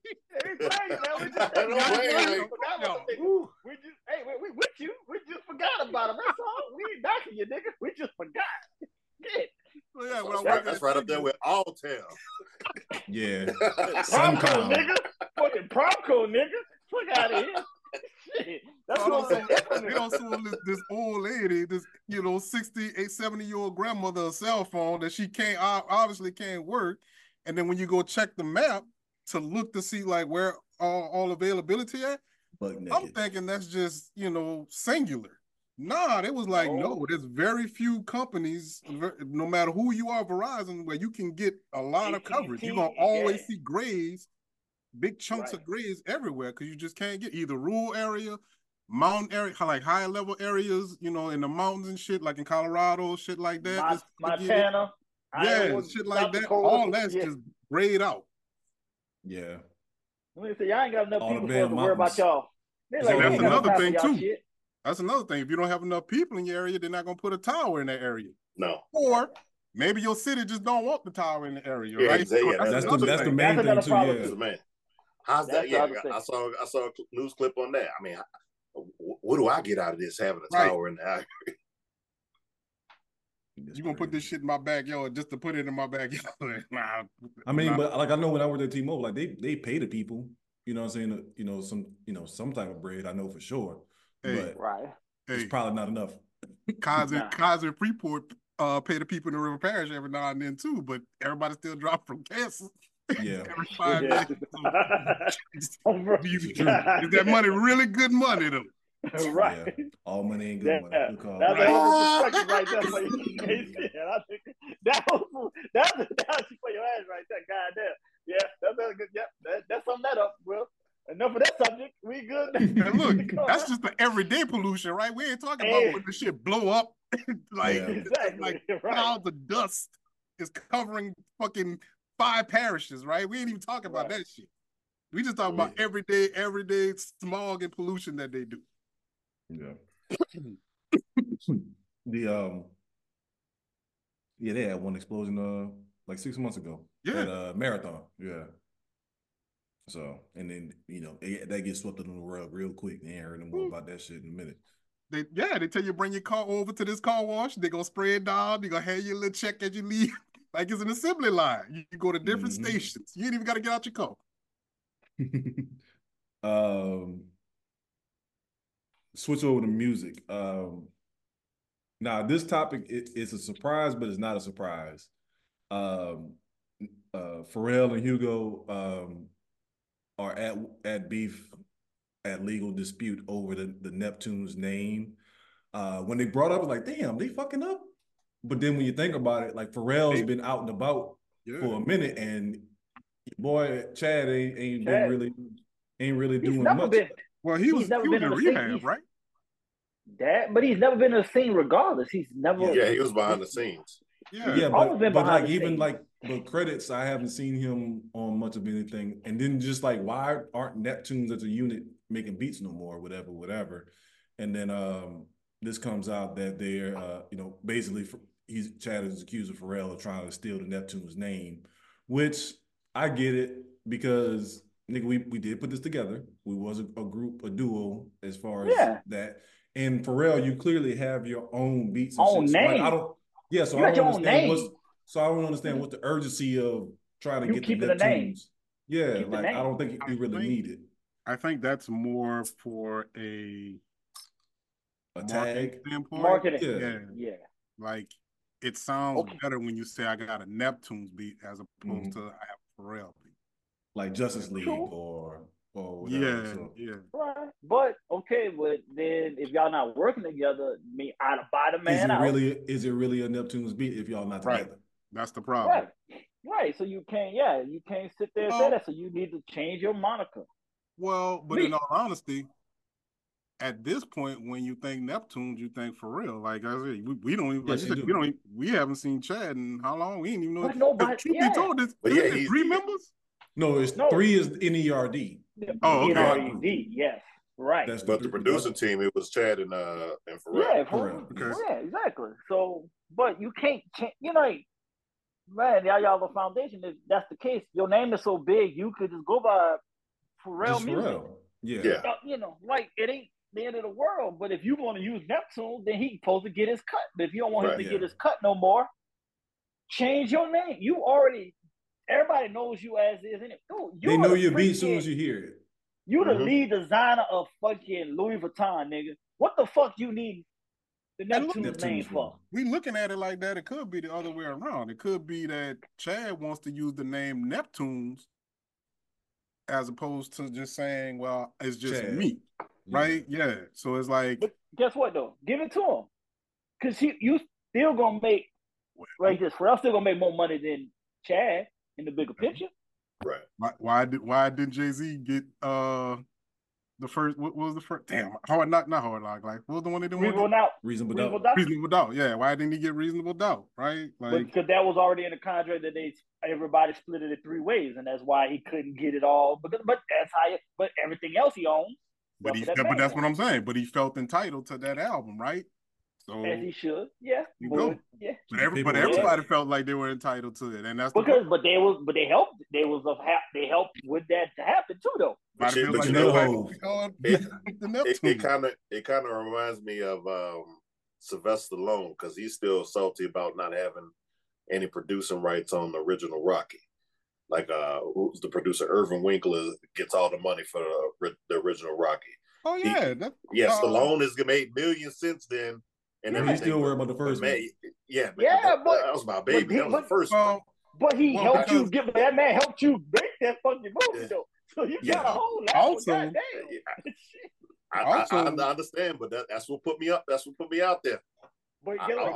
We just forgot about him. That's all. We ain't knocking you, nigga. We just forgot. Yeah, that's right up there with Alltel. Yeah. Promco, nigga. Fucking Promco, nigga. Fuck out of here. Shit. That's what we don't sell this old lady, this 68, 70-year-old grandmother a cell phone that she obviously can't work. And then when you go check the map to look to see like where all availability at, I'm thinking that's just Singular. Nah, it was like no, there's very few companies, no matter who you are, Verizon, where you can get a lot of coverage. You're gonna always see grays, big chunks of grays everywhere, because you just can't get either rural area, mountain area, like higher level areas, in the mountains and shit, like in Colorado, shit like that. Montana. Yeah, shit like that. All that's just grayed out. Yeah. Let me say, y'all ain't got enough people to worry about y'all. That's another thing too. That's another thing. If you don't have enough people in your area, they're not gonna put a tower in that area. No. Or maybe your city just don't want the tower in the area, right? That's the main thing too. Yeah. Man. How's that? Yeah, I saw a news clip on that. I mean, what do I get out of this having a tower in the area? You gonna put this shit in my backyard just to put it in my backyard? Nah. I mean, but like I know when I worked at T-Mobile, like they pay the people. You know what I'm saying? Some type of bread. I know for sure. Hey, but it's probably not enough. Kaiser Freeport pay the people in the River Parish every now and then too, but everybody still drop from cancer. Yeah. Every 5 days. Is that money really good money though? Right. Yeah. All money ain't good money. Good call. That's a hell of a perspective right there for you. I think that's for your ass right there. Goddamn. Yeah, that's good. Yeah, that's something that up, Will. Enough of that subject. We good. And look, that's just the everyday pollution, right? We ain't talking about when the shit blow up. Like clouds of dust is covering fucking 5 parishes, right? We ain't even talking about that shit. We just talking about everyday smog and pollution that they do. Yeah. They had one explosion like 6 months ago. Yeah. At Marathon. Yeah. So, and then, that gets swept under the rug real quick. They ain't heard no more about that shit in a minute. They tell you bring your car over to this car wash. They're going to spray it down. They're going to hand you a little check as you leave. Like it's an assembly line. You go to different stations. You ain't even got to get out your car. Switch over to music. Now, this topic it's a surprise, but it's not a surprise. Pharrell and Hugo are at beef, at legal dispute over the Neptunes name. When they brought up, I was like, damn, they fucking up. But then when you think about it, like Pharrell's been out and about for a minute, and boy, Chad ain't really doing much. Well, he was in rehab, right? But he's never been in a scene regardless. He's never. Yeah, he was behind the scenes. But credits, I haven't seen him on much of anything. And then just like, why aren't Neptunes as a unit making beats no more? Whatever. And then this comes out that they're, basically Chad is accused of Pharrell of trying to steal the Neptunes name, which I get it because nigga, we did put this together. We was a group, a duo as far as that. And Pharrell, you clearly have your own beats and own shit. name. So I don't understand what's the urgency of trying to get the Neptunes. Yeah, like I don't think you really need it. I think that's more for a tag standpoint. Marketing. Yeah. Like it sounds better when you say I got a Neptunes beat as opposed to I have a Pharrell beat. Like Justice League or whatever. Right. But then if y'all not working together, I'd buy the man out. Is it really a Neptunes beat if y'all not together? That's the problem. Right. So you can't sit there and say that. So you need to change your moniker. Well, but in all honesty, at this point, when you think Neptunes, you think Pharrell. Like I said, we don't even. We haven't seen Chad in how long? We ain't even know. But nobody. Truth be told, he's 3 members. No, 3 is NERD. Oh, okay. NERD, yes, right. But the producer team, it was Chad and Pharrell. Yeah, Pharrell. Okay. Yeah, exactly. So, but you can't, man, y'all the foundation. If that's the case, your name is so big, you could just go by Pharrell music. Yeah. Like it ain't the end of the world. But if you want to use Neptune, then he's supposed to get his cut. But if you don't want him to get his cut no more, change your name. Everybody knows you as is, innit? Dude, they know your beat as soon as you hear it. You the lead designer of fucking Louis Vuitton, nigga. What the fuck you need the Neptune's name for? We looking at it like that. It could be the other way around. It could be that Chad wants to use the name Neptunes as opposed to just saying, well, it's just Chad. Me. Right? Yeah. So it's like. But guess what, though? Give it to him. Because you still going to make, Pharrell still going to make more money than Chad. In the bigger picture, right? Why did Jay-Z get the first? What was the first? Damn, not Hard Knock Life. What was the one they did? Reasonable Doubt. Yeah, why didn't he get Reasonable Doubt? Right? Like because that was already in the contract that everybody split it 3 ways, and that's why he couldn't get it all. But that's how. But everything else he owns. But that's what I'm saying. But he felt entitled to that album, right? So, as he should, yeah. Yeah. But everybody felt like they were entitled to it, and that's they helped. They helped with that to happen too, though. It kind of reminds me of Sylvester Stallone because he's still salty about not having any producing rights on the original Rocky. Like who's the producer? Irvin Winkler gets all the money for the original Rocky. Oh yeah, Stallone has made millions since then, and he's still worried about the first one. Yeah, but that was my baby. That was the first one. But he helped you give that man helped you make that fucking movie though. So you got a whole lot. Also, I understand, but that's what put me up. That's what put me out there. But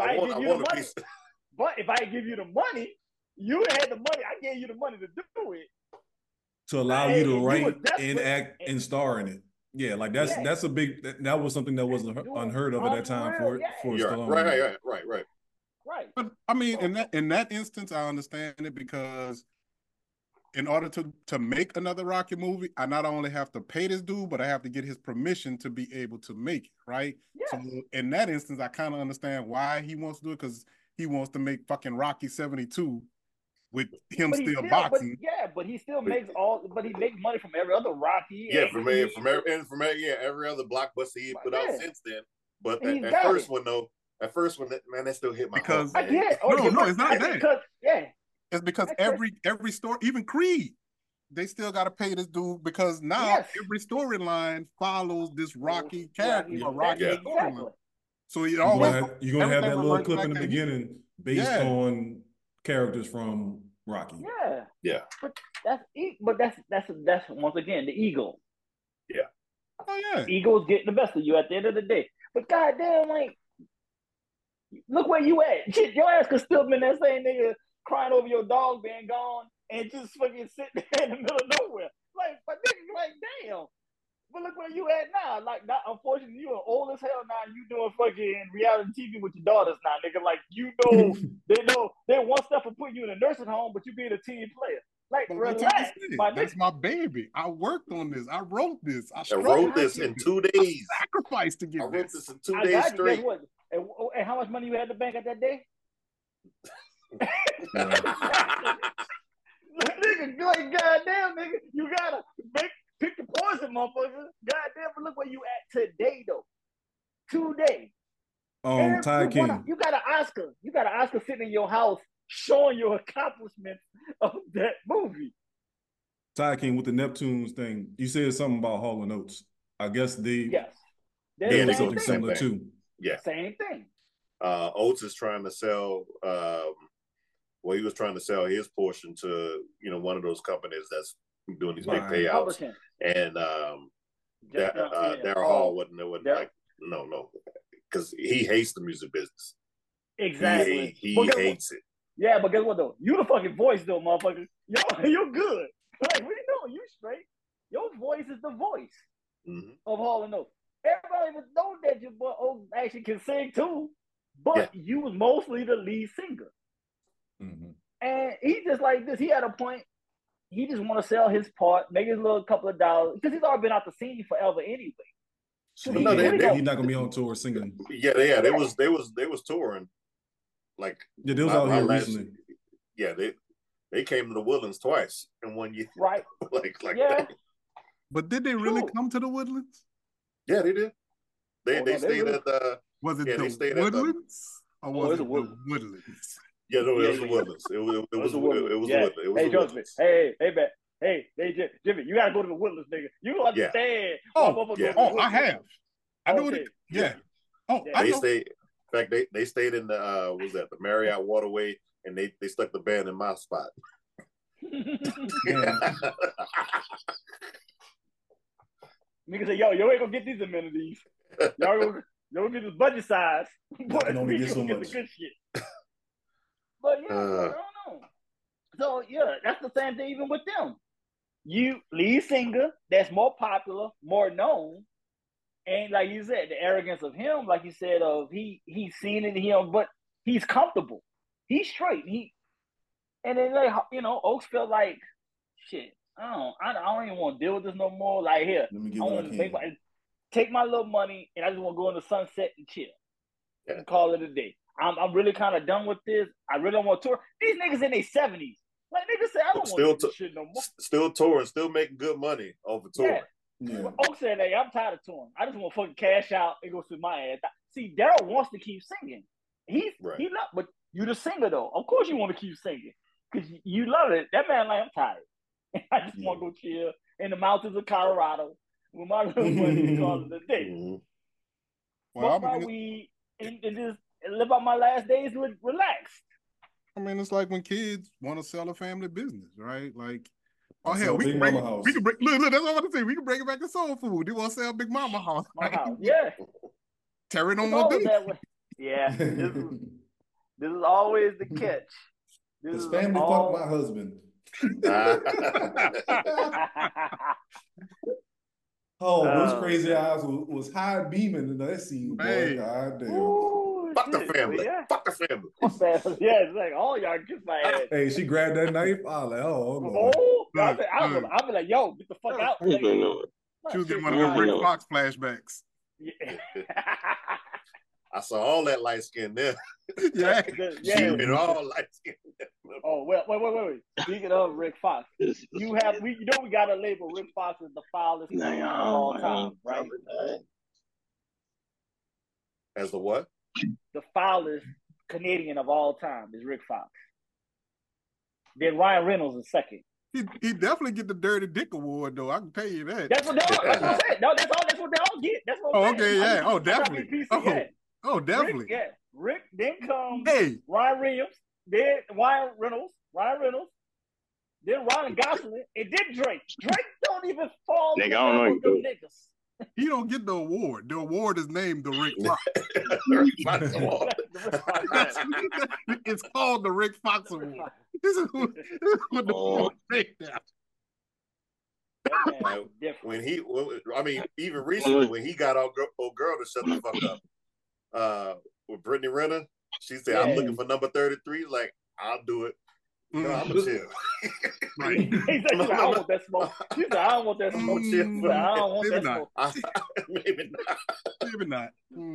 if I give you the money, you had the money. I gave you the money to do it. To allow you to write and act and star in it. Yeah, like that's a big. That was something that wasn't unheard of at that time for Stallone. Right. But I mean, in that instance, I understand it because in order to make another Rocky movie, I not only have to pay this dude, but I have to get his permission to be able to make it, right? Yeah. So in that instance, I kind of understand why he wants to do it because he wants to make fucking Rocky 72 with him still boxing. But he still makes but he makes money from every other Rocky. Yeah, from every other blockbuster he put out since then. But that first one, man, that still hit my heart. I get no, it's not that. It's because every story, even Creed, they still got to pay this dude because now every storyline follows this Rocky character or Rocky storyline. So you're gonna have that little clip in the beginning based on characters from Rocky. Yeah. But that's once again the ego. Yeah. Oh yeah. Ego's getting the best of you at the end of the day. But goddamn, like, look where you at. Shit, your ass could still been that same nigga crying over your dog being gone and just fucking sitting there in the middle of nowhere. Like, but nigga, like, damn. But look where you at now. Like, unfortunately, you are old as hell now. You doing fucking reality TV with your daughters now, nigga. Like, they know they're one step from putting you in a nursing home, but you being a team player. Like, relax. That's my baby. I worked on this. I wrote this. I wrote this in 2 days. I sacrificed to get I wrote this in 2 days straight. Guess what? And how much money you had in the bank at that day? Nigga, like, goddamn, nigga, you gotta pick the poison, motherfucker. Goddamn, but look where you at today, though. Today. Ty King. You got an Oscar. You got an Oscar sitting in your house showing your accomplishments of that movie. Ty King with the Neptunes thing. You said something about Hall & Oates. I guess they did something similar too. Yeah. Same thing. Oates is trying to sell he was trying to sell his portion to, one of those companies that's doing these big payouts. And Daryl Hall wasn't like, no, because he hates the music business. Exactly. He hates it. Yeah, but guess what though? You the fucking voice though, motherfucker. You're good. Like, what you doing? You straight. Your voice is the voice of Hall & Oates. Everybody would know that your boy Oates actually can sing too, but you was mostly the lead singer. Mm-hmm. And he just like this. He had a point. He just want to sell his part, make his little couple of dollars, because he's already been out the scene forever anyway. So he's not gonna be on tour singing. Yeah, they was touring. Like they was out here recently. Yeah, they came to the Woodlands twice in 1 year. Right. like yeah. that. But did they really come to the Woodlands? Yeah, they did. They stayed at the. Was it the Woodlands? Or was it the Woodlands? Yeah, no, it was the Woodlands. It was the Woodlands. Hey, trust me. Hey, man. Hey, Jimmy, you gotta go to the Woodlands, nigga. You don't understand. I have. I know it. Yeah. They stayed. In fact, they stayed in the the Marriott Waterway, and they stuck the band in my spot. Nigga say, yo ain't gonna get these amenities. Y'all gonna get this budget size. But can only get so much. The good shit. But I don't know. So that's the same thing even with them. You lead singer that's more popular, more known, and like you said, the arrogance of him, like you said, of he's seen it in him, but he's comfortable. He's straight. And then Oaks felt like shit. I don't even want to deal with this no more. Like here, I want to take my little money and I just want to go in the sunset and chill. And call it a day. I'm really kind of done with this. I really don't want to tour. These niggas in their 70s. Like niggas say, I don't want to do this shit no more. Still touring, still making good money over touring. Yeah. Oak said, hey, I'm tired of touring. I just want to fucking cash out and go see my ass. see, Daryl wants to keep singing. He not, but you the singer though. Of course, you want to keep singing because you love it. That man, like, I'm tired. I just want to go chill in the mountains of Colorado with my little money and call it a day. Smoke my weed and just live out my last days relaxed. I mean, it's like when kids want to sell a family business, right? Like, oh hell, we can bring look, that's what I want to say. We can bring it back to soul food. They want to sell Big Mama house. My house, yeah. Terry don't want to. Yeah, this is always the catch. This family fucked my husband. Oh, those crazy eyes was high beaming in that scene, boy. God damn. Ooh, fuck the family. Yeah. Fuck the family. Yeah, it's like, oh, y'all kiss my ass. Hey, she grabbed that knife. I was like, I'll be like, yo, get the fuck out. She was getting one of them Rick Fox flashbacks. Yeah. I saw all that light skin there. Yeah. She been all light skin. Oh, wait. Speaking of Rick Fox, we gotta label Rick Fox as the foulest of all time, right? As the what? The foulest Canadian of all time is Rick Fox. Then Ryan Reynolds is second. He definitely get the Dirty Dick Award, though. I can tell you that. That's what they all. No, that's what they all get. That's what I'm saying. Okay, yeah. Oh, definitely. Oh, definitely. Rick. Then comes Ryan Williams. Then Ryan Reynolds. Then Ryan Gosling. And then Drake. Drake don't even fall in love with them niggas. He don't get the award. The award is named the Rick Fox. It's called the Rick Fox Award. This is what the award is now. Even recently when he got old girl to shut the fuck up. With Brittany Renner, she said, "I'm looking for number 33." Like, I'll do it. No, I'm gonna chill. Right. He said, "I don't want that smoke." He said, "I don't want that smoke." I don't want that smoke. Maybe not. Maybe not.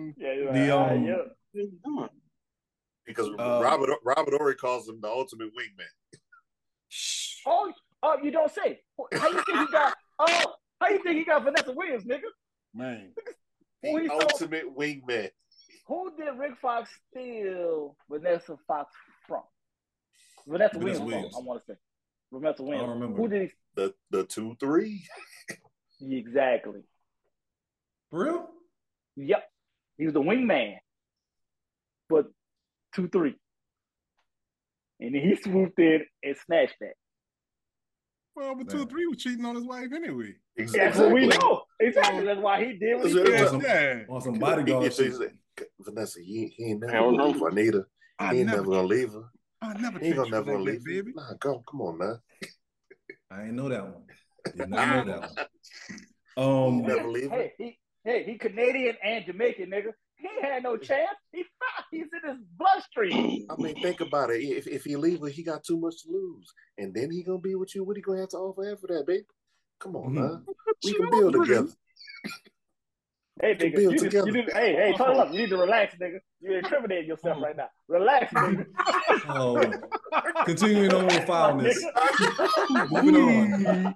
Yeah, because Robert Ory calls him the ultimate wingman. Oh, you don't say. How you think he got? How you think he got Vanessa Williams, nigga? Man, the ultimate wingman. Who did Rick Fox steal Vanessa Fox from? Vanessa Williams. I want to say Vanessa Williams. I don't remember. Who did he? The 2-3. Exactly. For real? Yep. He was the wingman. But 2-3. And then he swooped in and snatched that. Well, but 2-3 was cheating on his wife anyway. Exactly. That's what we know. Exactly. That's why he did what he did. On some bodyguard shit. Vanessa, he ain't never gonna leave Anita. He ain't never gonna leave her. He ain't never gonna leave baby. Nah, come on, man. I ain't know that one. Did not know that one. Never leave her. He Canadian and Jamaican, nigga. He had no chance. He's in his bloodstream. I mean, think about it. If he leave her, he got too much to lose. And then he gonna be with you. What he gonna have to offer after that, baby? Come on, man. We can build together. Hey, nigga, hey, turn up. You need to relax, nigga. You're incriminating yourself right now. Relax, nigga. Continuing on with foulness. Moving on.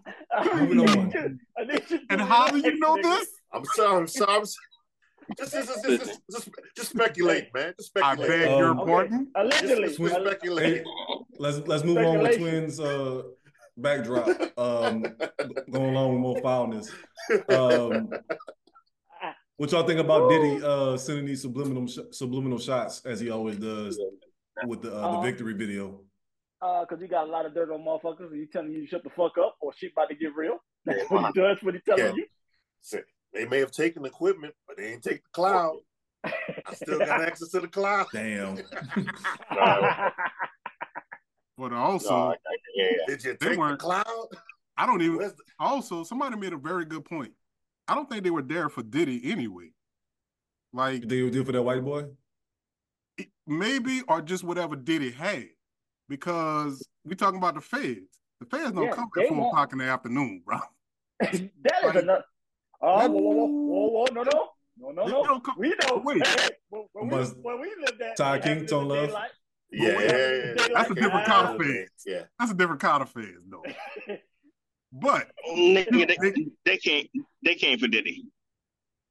And how do you know this? I'm sorry. Just speculate, man. Just speculate. I beg your pardon. Allegedly. Just speculate. Let's move on with Twins backdrop. Going along with more foulness. What y'all think about Diddy sending these subliminal shots as he always does with the victory video? Because he got a lot of dirt on motherfuckers and he's telling you to shut the fuck up or shit about to get real. That's what he does, what he's telling you. They may have taken equipment, but they ain't take the cloud. I still got access to the cloud. Damn. But also, did you take the cloud? I don't even. Also, somebody made a very good point. I don't think they were there for Diddy anyway. Like they were there for that white boy? Maybe, or just whatever Diddy had. Because we talking about the feds. The feds don't come at 4 o'clock in the afternoon, bro. That is enough. Whoa, no. We know. Wait. When we lived that. Ty King, Tone Love. Yeah. That's a different kind of feds. Yeah. That's a different kind of feds, though. But nigga, they came for Diddy.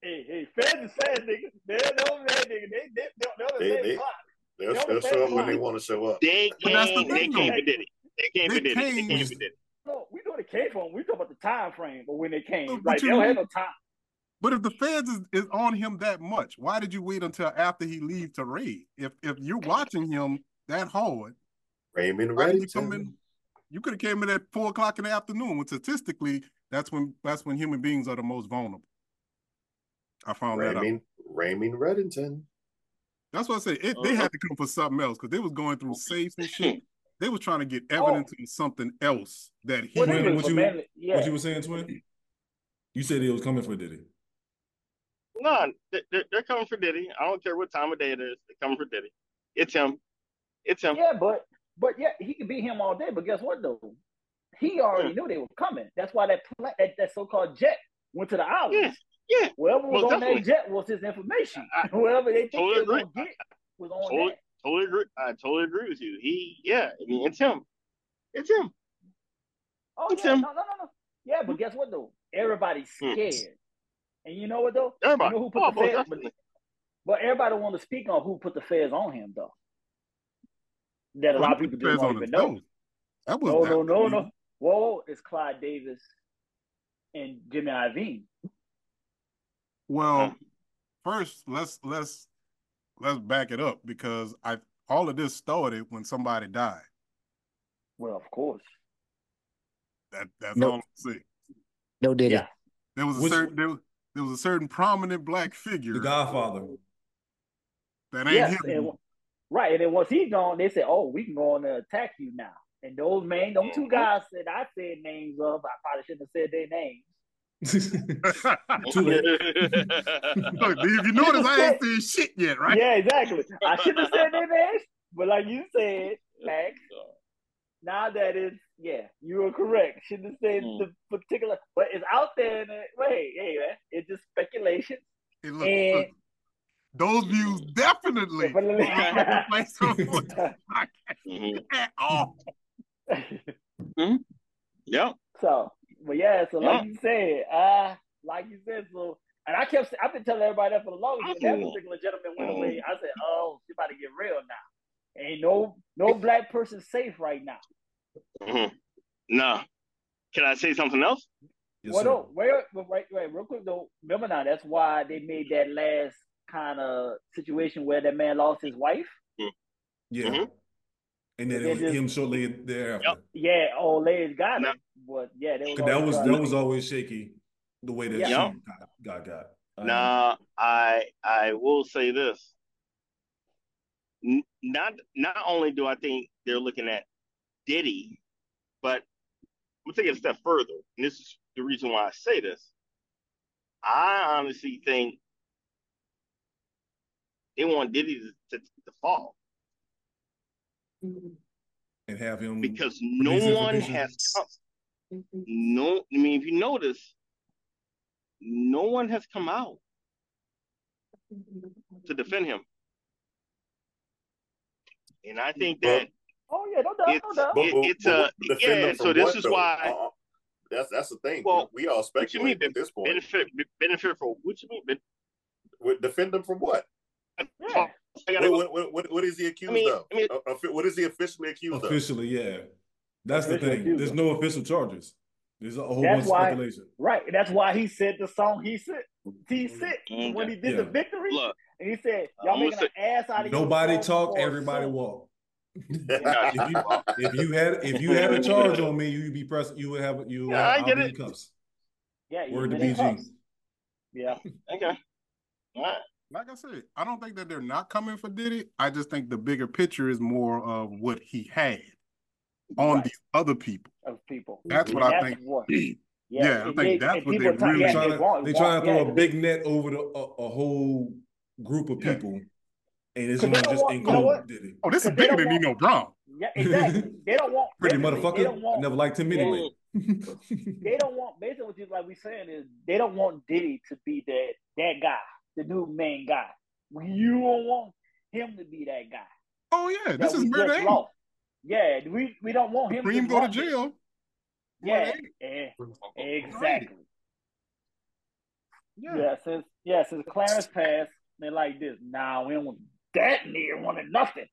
Hey, fans is fans, nigga. They're over there, nigga. They'll show up when they want to show up. They came for Diddy. They came for Diddy. No, we know they came from. We talk about the time frame, but when they came, But they don't have no time. But if the feds is on him that much, why did you wait until after he leaves to raid? If you're watching him that hard, Raymond Reddington. You could have came in at 4:00 in the afternoon, when statistically that's when human beings are the most vulnerable. I found that out. Raymond Reddington. That's what I say. They had to come for something else because they was going through safes and shit. They was trying to get evidence of something else that he. What you were saying, Twin? You said he was coming for Diddy. No, they're coming for Diddy. I don't care what time of day it is. They're coming for Diddy. It's him. Yeah, but he could beat him all day. But guess what though? He already knew they were coming. That's why that so-called jet went to the island. Yeah. Whoever was on that jet was his information. Whoever they think they were going to get was on that. Totally agree. I totally agree with you. It's him. It's him. Oh, it's him. No. Yeah, but guess what though? Everybody's scared. And you know what though? Everybody. You know who put the feds? But everybody want to speak on who put the feds on him though. That a lot of people don't even know. No. Whoa, it's Clyde Davis and Jimmy Iovine. Well, first let's back it up because all of this started when somebody died. Well, of course. That's all I'm saying. No Diddy. Yeah. There was a certain prominent black figure, the Godfather. That ain't him. Right, and then once he's gone, they said, "Oh, we can go on to attack you now." And those two guys said I said names of. I probably shouldn't have said their names. Too late. Look, if you notice, I ain't said shit yet, right? Yeah, exactly. I shouldn't have said their names, but like you said, Max, now that is, you were correct. Shouldn't have said the particular, but it's out there. Hey, man, it's just speculation. Hey, look, those views definitely. At all. Yeah. So like you said, so, and I've been telling everybody that for the longest. That particular gentleman went away. I said, "Oh, she about to get real now. Ain't no black person safe right now." Mm-hmm. No. Can I say something else? Yes, well, no. Wait, real quick though. Remember now, that's why they made that last kind of situation where that man lost his wife. Yeah. Mm-hmm. And then it was him shortly thereafter. Yep. Yeah, old lady got it. But that was always shaky the way that she got. Now I will say this. Not only do I think they're looking at Diddy, but I'm gonna take it a step further. And this is the reason why I say this. I honestly think they want Diddy to fall. And have him, because no one has come. If you notice, no one has come out to defend him, and I think that. Oh yeah, no doubt. So this is why. That's the thing. Well, we all speculate at this point. Benefit for what you mean? Defend him from what? Yeah. What is he accused of? What is he officially accused of? Officially, yeah. That's the thing. There's no official charges. There's a whole bunch of speculation. Right. That's why he said the song he said when he did the victory. Look, and he said, y'all making an ass out of nobody talk, everybody walk. if you had a charge on me, you'd be pressed. You would have I get it. Cuffs. Yeah, word to BG. Yeah. Okay. All right. Like I said, I don't think that they're not coming for Diddy. I just think the bigger picture is more of what he had on these other people. That's what I think. I think that's what they're really trying to. They're trying to throw a big net over a whole group of people, and it's going to just include Diddy. Oh, this is bigger than Nino Brown. Yeah, exactly. They don't want pretty motherfucker. I never liked him anyway. They don't want basically what you like we saying is they don't want Diddy to be that guy. The new main guy. You don't want him to be that guy. Oh yeah, this is Murder Inc. Yeah, we don't want him to go to jail. Yeah, exactly. Since Clarence passed, they're like this. Nah, we don't want that nigga wanted nothing.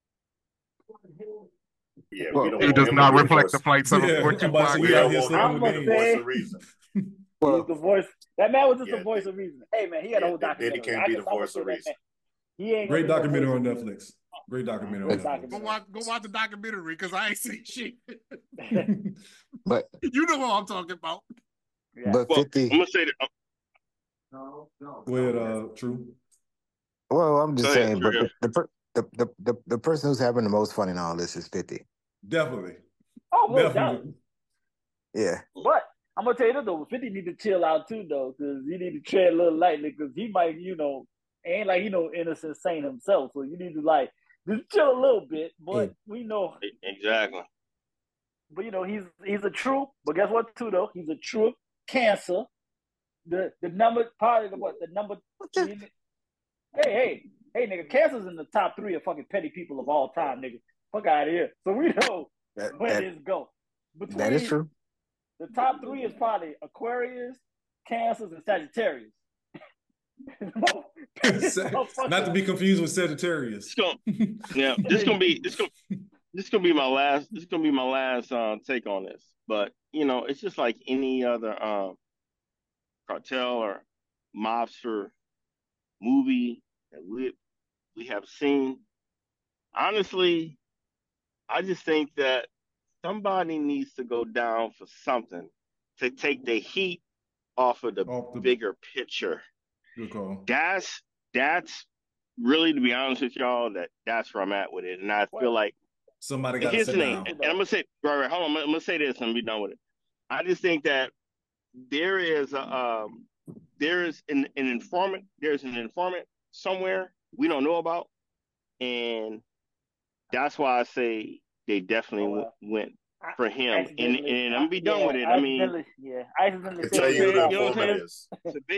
Yeah, well, it does not reflect the flights of Yeah, we don't want him to be the voice of reason. He's the voice. That man was just the voice of reason. Hey man, he had a whole documentary. Diddy can't be the voice of reason. He ain't great documentary on Netflix. Great documentary on Netflix. Go watch the documentary because I ain't seen shit. But you know what I'm talking about. Yeah. But 50. I'm gonna say that. Go ahead, True. Well, I'm just saying, True. but the person who's having the most fun in all this is 50. Definitely. Oh, well, Definitely. Yeah. But I'm gonna tell you this though, 50 need to chill out too though, because he need to tread a little lightly, because he might, ain't like innocent saint himself. So you need to like just chill a little bit. But we know Exactly. But he's a true. But guess what too though? He's a true cancer. The number part of the number. Hey, nigga, cancer's in the top 3 of fucking petty people of all time, nigga. Fuck out of here. So we know where this go. That is true. The top 3 is probably Aquarius, Cancers, and Sagittarius. Not to be confused with Sagittarius. This gonna be my last take on this. But it's just like any other cartel or mobster movie that we have seen. Honestly, I just think that somebody needs to go down for something to take the heat off of the bigger picture. Good call. That's really, to be honest with y'all, that's where I'm at with it. And I feel like somebody got to sit down. And I'm gonna say right, hold on, I'm gonna say this and be done with it. I just think that there is an informant somewhere we don't know about, and that's why I say they definitely went for him. And I'm gonna be done with it. I mean, I can tell you who the informant is.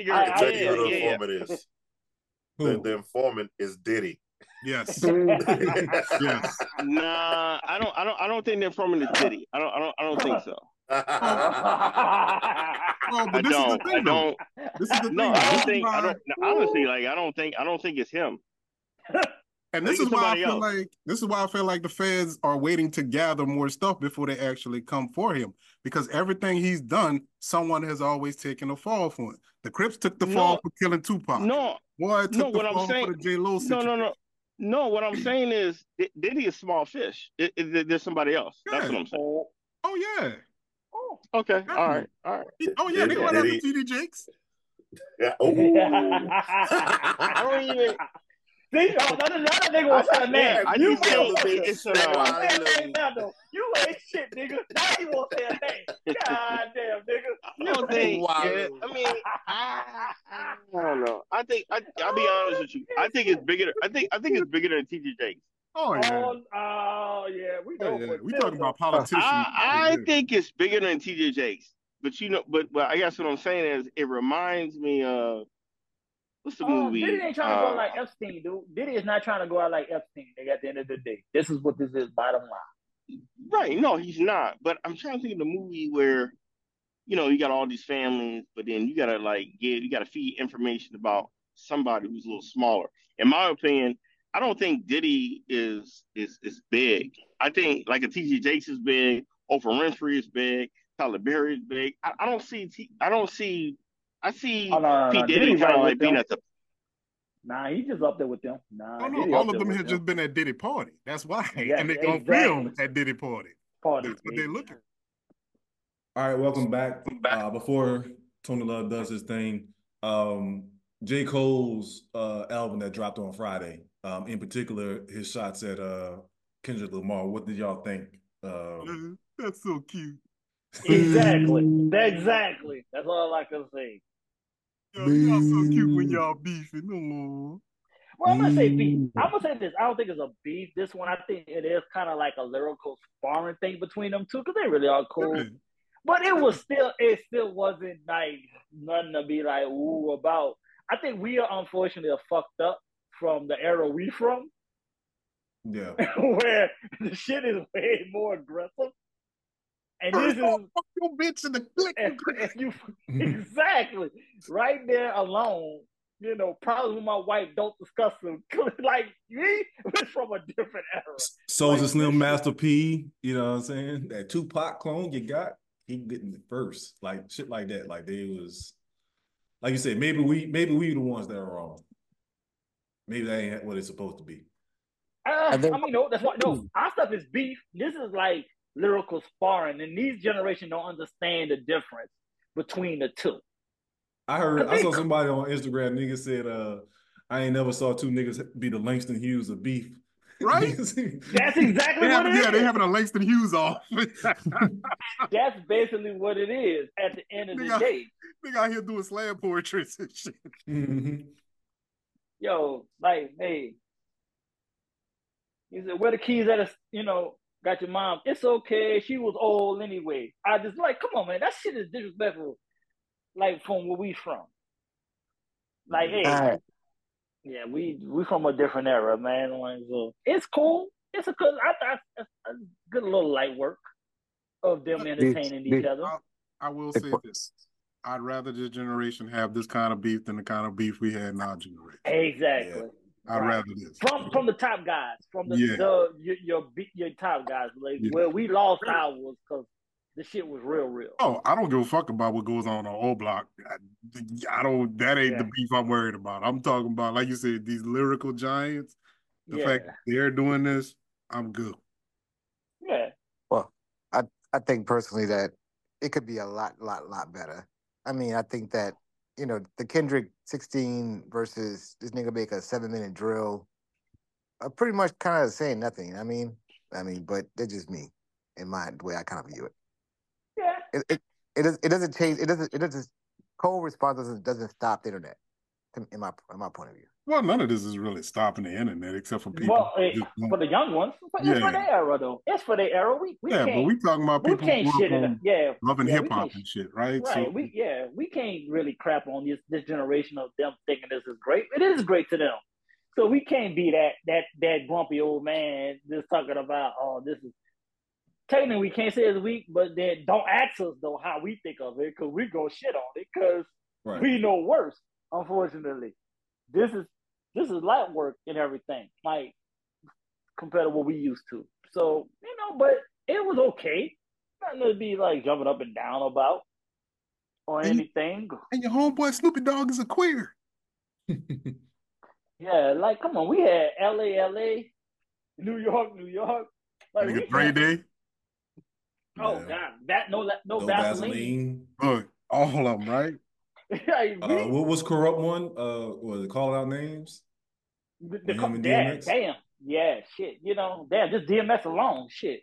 The informant is Diddy. Yes. Yes. Nah, I don't think the informant is Diddy. I don't think so. But this is the thing. Honestly, I don't think it's him. And this is why I feel like the feds are waiting to gather more stuff before they actually come for him, because everything he's done, someone has always taken a fall for it. The Crips took the fall for killing Tupac. What I'm saying for the J-Lo situation. No, what I'm saying is Diddy is small fish. There's somebody else. Yeah. That's what I'm saying. Oh yeah. Oh, okay. All right. Oh yeah, they went after TD Jakes. Yeah. I don't even. See, another nigga was saying, man, you ain't shit, nigga. Now he won't say a name. God damn, nigga. I don't know. I'll be honest with you. I think it's bigger. I think it's bigger than TD Jakes. Oh yeah. Yeah. We know. We talking about politicians. I think it's bigger than TD Jakes. But but I guess what I'm saying is it reminds me of what's the movie? Diddy ain't trying to go like Epstein, dude. Diddy is not trying to go out like Epstein. At the end of the day, this is what this is. Bottom line. Right? No, he's not. But I'm trying to think of the movie where you got all these families, but then you gotta feed information about somebody who's a little smaller. In my opinion, I don't think Diddy is big. I think like a TG Jakes is big, Oprah Winfrey is big, Tyler Perry is big. I see P. Diddy kind of like being at the. Nah, he just up there with them. All of them have just been at Diddy party. That's why, and they're gonna film at Diddy party. That's what they're looking. All right, welcome back. Before Tony Love does his thing, J. Cole's album that dropped on Friday, in particular, his shots at Kendrick Lamar. What did y'all think? That's so cute. Exactly. That's all I can say. Y'all so cute when y'all beefing. No. Well, I'm gonna say beef. I'm gonna say this. I don't think it's a beef. This one, I think it is kind of like a lyrical sparring thing between them two, because they really are cool. But it still wasn't like nothing to be like ooh about. I think we are unfortunately fucked up from the era we from. Yeah. Where the shit is way more aggressive. And this is fuck your bitch in the click. and you exactly right there alone. You know, problems with my wife don't discuss them. Like me, it's from a different era. Soulja Like, Slim, Master P. You know what I'm saying? That Tupac clone you got, he getting it first. Like shit like that. Like they was, like you said, maybe we the ones that are wrong. Maybe that ain't what it's supposed to be. I mean, no, that's what. No, our stuff is beef. This is like lyrical sparring, and these generation don't understand the difference between the two. I saw somebody on Instagram, nigga said, I ain't never saw two niggas be the Langston Hughes of beef. Right? That's exactly what it is. Yeah, they having a Langston Hughes off. That's basically what it is at the end of the day. Nigga out here doing slam poetry and shit. Mm-hmm. Yo, like, hey, he said, where the keys at? You know, got your mom. It's okay. She was old anyway. I just like, come on, man. That shit is disrespectful. Like from where we from. Like, hey, yeah, we from a different era, man. Like, so it's cool. It's a good, a good little light work of them entertaining each other. I will say this: I'd rather this generation have this kind of beef than the kind of beef we had in our generation. Exactly. Yeah. I'd rather this from the top guys, from your top guys, like where we lost ours because the shit was real. Oh, I don't give a fuck about what goes on O Block. I don't. That ain't the beef I'm worried about. I'm talking about, like you said, these lyrical giants. The fact that they're doing this, I'm good. Yeah. Well, I think personally that it could be a lot better. I mean, I think that, you know, the Kendrick 16 versus this nigga make a 7-minute drill are pretty much kind of saying nothing. I mean, but they're just me in my the way I kind of view it. Yeah. It doesn't change. It doesn't. Cold response doesn't stop the internet. In my point of view. Well, none of this is really stopping the internet except for people. Well, for the young ones, it's for their era though. It's for their era. We can't, but we talking about people loving hip hop and shit, right? Right. So, we can't really crap on this generation of them thinking this is great. It is great to them. So we can't be that grumpy old man just talking about, oh, this is technically we can't say it's weak, but then don't ask us though how we think of it because we go shit on it because we know worse. Unfortunately, this is light work and everything, like compared to what we used to. So but it was okay. Nothing to be like jumping up and down about or anything. And your homeboy Snoopy Dogg is a queer. Yeah, like come on, we had LA, New York. Like we Dre Day. Oh God, that no Vaseline. Look, all of them, right? What was corrupt one? Was it Call Out Names? Damn, yeah, shit. Just DMX alone, shit.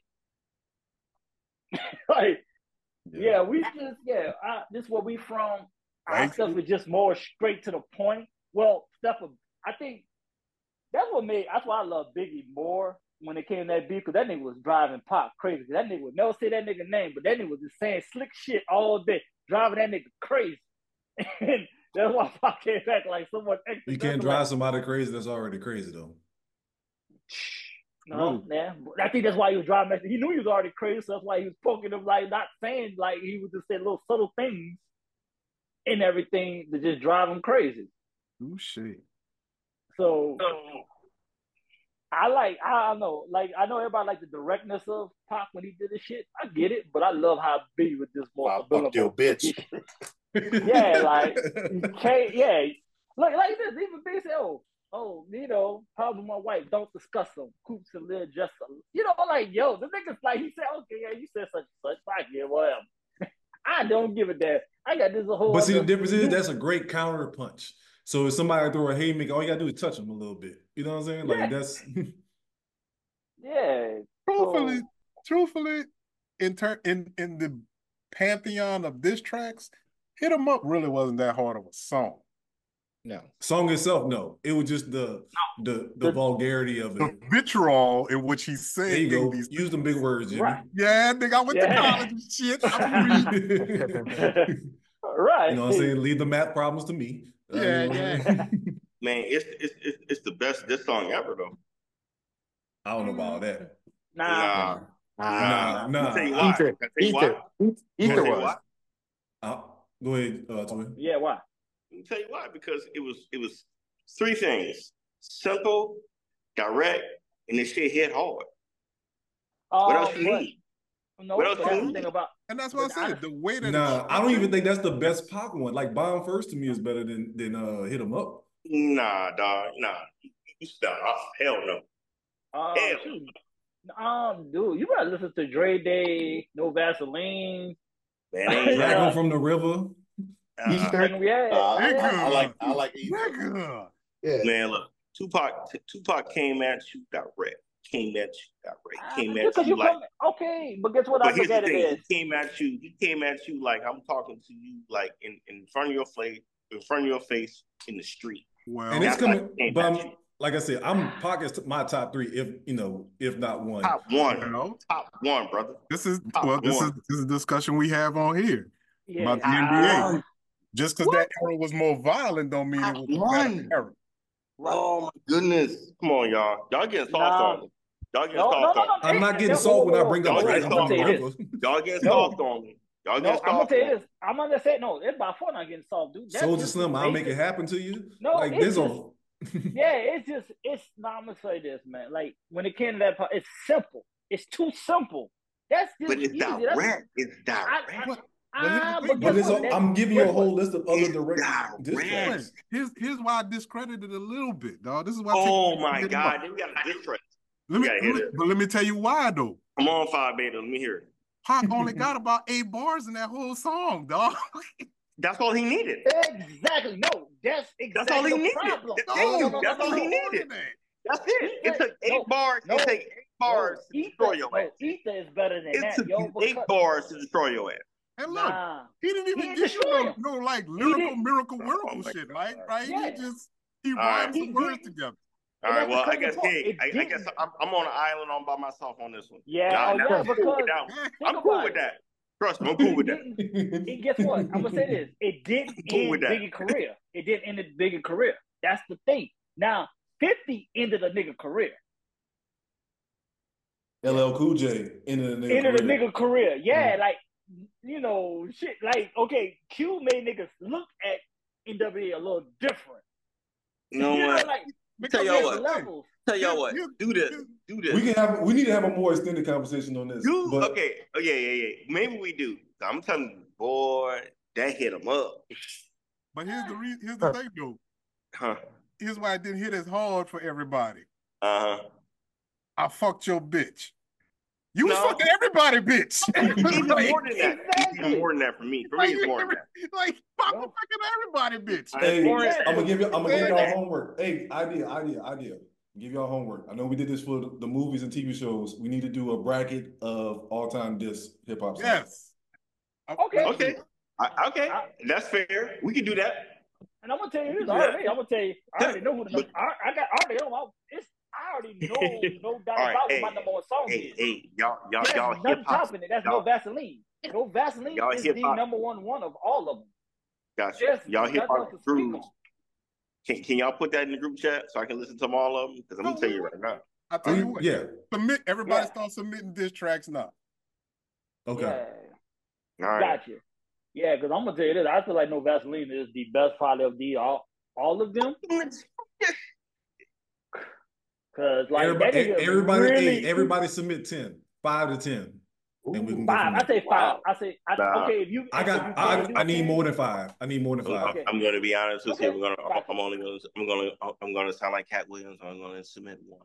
Like, we just this is where we from. Our stuff is just more straight to the point. Well, I think that's why I love Biggie more when it came to that beat, because that nigga was driving Pop crazy. That nigga would never say that nigga name, but that nigga was just saying slick shit all day, driving that nigga crazy. And that's why Pop came back like so much extra. You can't drive somebody crazy that's already crazy though. No, I think that's why he was driving. He knew he was already crazy, so that's why he was poking him, like not saying, like he would just say little subtle things and everything to just drive him crazy. Oh shit. So I don't know, like I know everybody like the directness of Pop when he did this shit. I get it, but I love how Biggie with this more. I'll fuck your bitch. Yeah, like like this, even Biggie said, problems with my wife, don't discuss them. Coops and Lil just like yo, the niggas like he said, okay, yeah, you said such and such, I get whatever. I don't give a damn. I got this whole. But see, the difference is that's a great counter punch. So if somebody throw a haymaker, all you gotta do is touch them a little bit. You know what I'm saying? Like that's. Yeah. Truthfully, in the pantheon of diss tracks, Hit 'Em Up really wasn't that hard of a song. No. Song itself, no. It was just the vulgarity of it. The vitriol in which he said. There you go. Use them big words, Jimmy. Right. Yeah, nigga, I went to college and shit. Right. You know what I'm saying? Leave the math problems to me. Yeah. Man, it's the best diss song ever though. I don't know about that. Nah. Nah. I'll tell you why. Ether. I'll tell you why. Ether I'll tell you was. why. Go ahead, Twin. Yeah, why? Let me tell you why. Because it was three things: simple, direct, and this shit hit hard. What else you need? No, what else but that's you the thing need? about. And that's what I said. The way that Nah, I don't even think that's the best Pac one. Like Bomb First to me is better than Hit 'Em Up. Nah, dog. Nah. You stop. Hell no. Dude, you gotta listen to Dre Day, No Vaseline. Man, Drag 'Em from the River. Ether. I like Ether. Nigga. Yeah. Man, look, Tupac came at you direct. Came at you like. Okay, but guess what? But I here's look the at thing: it as. he came at you like I'm talking to you, like in front of your face, in the street. Well, And it's coming, but at you. like I said, Pac is my top three, if not one. Top one, brother. This is Top this one. is a discussion we have on here about the Top NBA. one. Just because that era was more violent don't mean it was a better era. Oh my goodness! Come on, y'all. Y'all getting soft on me. Y'all getting soft on me. I'm not getting soft when I bring up Drag 'Em from the River. Y'all getting soft on me. Y'all getting soft. I'm gonna tell you this. I'm gonna say no. It's by far not getting soft, dude. Soulja Slim, I'll make it happen to you. No, like it's this. it's. No, I'm gonna say this, man. Like when it came to that part, it's simple. It's too simple. That's just but it's easy. direct. It's direct. I'm giving you a whole list of other direct diss tracks. Here's why I discredited a little bit, dog. This is why. Oh my God, then we got a diss track. Let me tell you why though. Come on, Five Beta. Let me hear it. Pac only got about 8 bars in that whole song, dog. That's all he needed. Exactly. No, that's exactly all he needed. That's all he needed. That's it. It took 8 bars. It took 8 bars to destroy your ass. Ether is better than that. It took 8 bars to destroy your ass. And look, he didn't even give you no like miracle shit, like right? Yeah. He rhymed some words together. All right, well, I guess I'm on an island all by myself on this one. Yeah, because I'm cool with that. Trust me, I'm cool with that. And guess what? I'm gonna say this: it didn't end Biggie's career. It didn't end Biggie's career. That's the thing. Now, 50 ended a nigga career. LL Cool J ended a nigga career. Yeah, like shit. Like okay, Q made niggas look at NWA a little different. You know what? Tell y'all what. Do this. We need to have a more extended conversation on this. Okay. Oh yeah. Maybe we do. I'm telling you, boy, that hit him up. But here's the thing though. Here's why it didn't hit as hard for everybody. I fucked your bitch. You was fucking everybody, bitch. Even more than that. Even more than that for me. For me, it's more than that. Like fucking everybody, bitch. Hey, I'm gonna give y'all homework. Hey, idea. Give y'all homework. I know we did this for the movies and TV shows. We need to do a bracket of all-time diss hip hop songs. Yes. Okay. Okay. That's fair. We can do that. And I'm gonna tell you this already. I already know who the I already know no doubt about what my number one song is. Hey, y'all nothing topping it. That's No Vaseline. No Vaseline is the number one of all of them. Gotcha. Y'all hip hop grooves. Can y'all put that in the group chat so I can listen to them all of them? Because I'm gonna tell you right now. I tell you what. Everybody start submitting diss tracks now. Okay. Yeah. All right. Gotcha. Yeah, because I'm gonna tell you this. I feel like No Vaseline is the best probably of all of them. Cause like everybody submit 10, 5 to 10. And we can 5. I say 5. Okay. If you, I need more than 5. Okay. I'm gonna be honest with you. I'm gonna sound like Cat Williams. I'm gonna submit 1.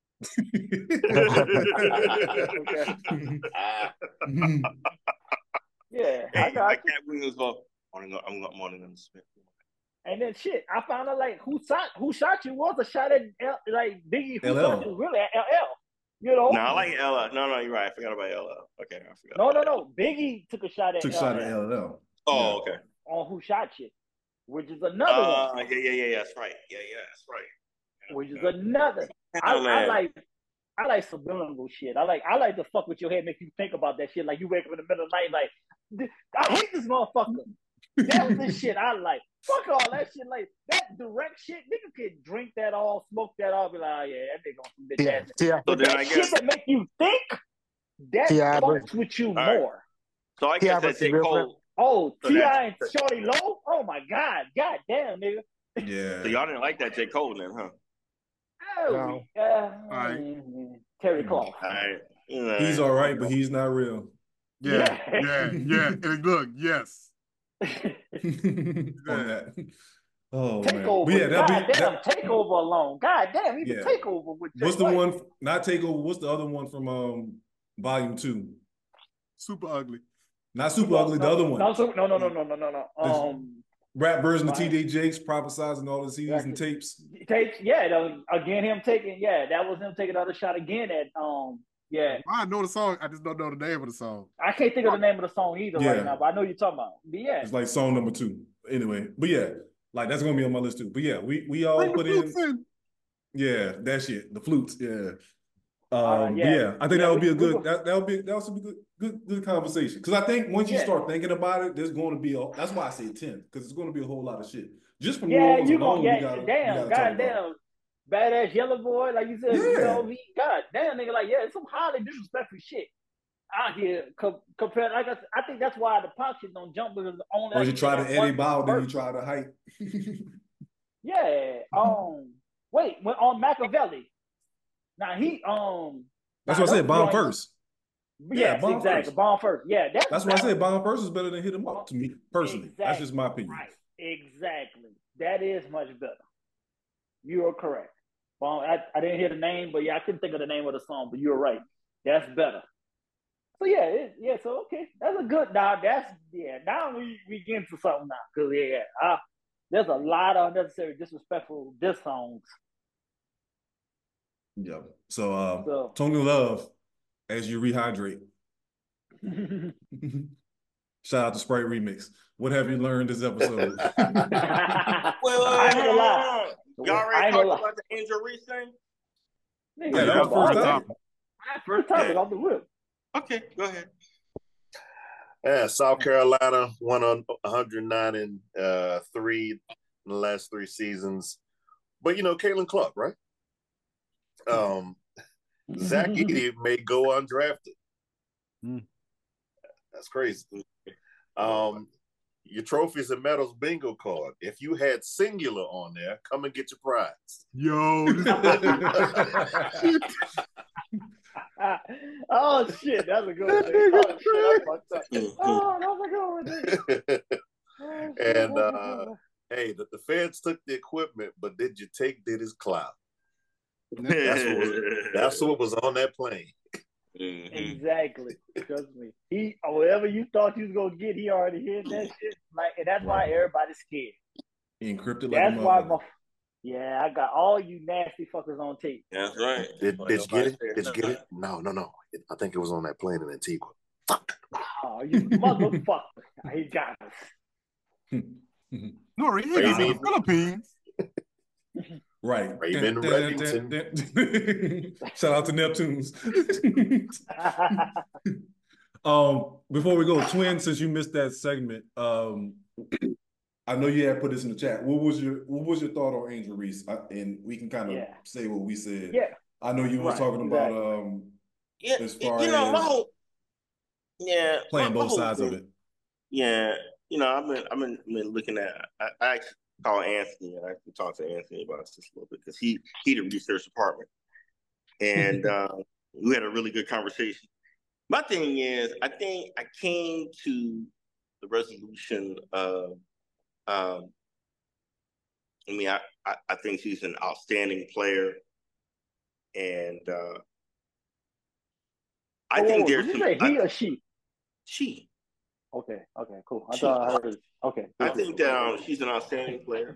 Yeah, I got Cat Williams. I'm gonna submit 1. And then shit, I found out like who shot you was a shot at like Biggie. Who shot you really at LL? You know? No, I like LL. No, you're right. I forgot about LL. Okay, I forgot. No. Biggie took a shot at LL. Oh, okay. On Who Shot You, which is another one. Yeah. That's right. Yeah, that's right. Which is another. I like subliminal shit. I like to fuck with your head, make you think about that shit. Like you wake up in the middle of the night, like I hate this motherfucker. That's the shit I like. Fuck all that shit. Like that direct shit, nigga can drink that all, smoke that all, be like, oh, yeah, that nigga on some bitch ass. Yeah. So then I guess shit that make you think. that T.I. fucks with you right. more. So I guess that's J. Cole. Oh, So T.I. and Shorty Low? Oh my God. God damn, nigga. Yeah. So y'all didn't like that J. Cole then, huh? Oh, right. Terry Clough. All right. He's all right, but he's not real. Yeah. And look, yes. On that. Oh Takeover. man. But yeah, Takeover alone. God damn, even Takeover with what's the one? Not Takeover. What's the other one from Volume 2? Super Ugly. Not Super Ugly. The other one. No. Rap version of T.D. Jakes prophesizing all the CDs and tapes. Again, him taking. Yeah, that was him taking another shot again at. Yeah. I know the song. I just don't know the name of the song. I can't think of the name of the song either right now, but I know you're talking about. But yeah. It's like song number 2. Anyway, but yeah, like that's gonna be on my list too. But yeah, we all put in. Yeah, that shit. The flutes. Yeah. But yeah, I think that would be a good. That would be good conversation. Because I think once you start thinking about it, there's going to be a. That's why I say 10, because it's going to be a whole lot of shit. Just from New Orleans alone, goddamn, badass yellow boy, like you said, God damn, nigga, like it's some highly disrespectful shit out here compared. Like I think that's why the pop shit don't jump, because only. Or you try to Eddie Bow, then you try to hype. Yeah. Wait, when on Machiavelli. Now he That's what I said. Bomb first. Yeah, exactly. First. Bomb first. Yeah, that's why I said bomb first is better than hit him up to me personally. Exactly. That's just my opinion. Right. Exactly. That is much better. You are correct. Bomb. I didn't hear the name, but yeah, I couldn't think of the name of the song. But you're right. That's better. So yeah, So okay, that's a good. Now Now we get into something now, because there's a lot of unnecessary disrespectful diss songs. Yeah. So Tony Love, as you rehydrate. Shout out to Sprite Remix. What have you learned this episode? Well, I ain't gonna lie. Y'all already talked about the Angel Reese thing? Yeah, that was the first topic. First topic off the whip. Okay, go ahead. Yeah, South Carolina won on 109 and 3 in the last 3 seasons. But Caitlin Clark, right? Zach Edey may go undrafted. That's crazy. Your trophies and medals bingo card. If you had singular on there, come and get your prize. Yo. Oh shit, that's a good one. Oh, that's a good one. And hey, the feds took the equipment, but did you take Diddy's clout? That's what was on that plane. Exactly. Trust me. Whatever you thought you was gonna get, he already hit that shit. And that's why everybody's scared. He encrypted. That's why I got all you nasty fuckers on tape. That's right. Did you get it? Did you get it? No. I think it was on that plane in Antigua. Oh, you motherfucker! He got us. No, he in the Philippines. Right. Raymond Reddington. Shout out to Neptunes. Before we go, Twin, since you missed that segment, I know you had put this in the chat. What was your thought on Angel Reese? And we can kind of say what we said. Yeah. I know you were talking about as far as my whole playing both sides of it. Yeah, I've been looking at. I actually call Anthony, and I can talk to Anthony about this a little bit, because he the research department, and we had a really good conversation. My thing is, I think I came to the resolution of, I think she's an outstanding player, and I think there's. Did you say he or she? She. Okay, cool. I thought I heard. Okay. I think that she's an outstanding player.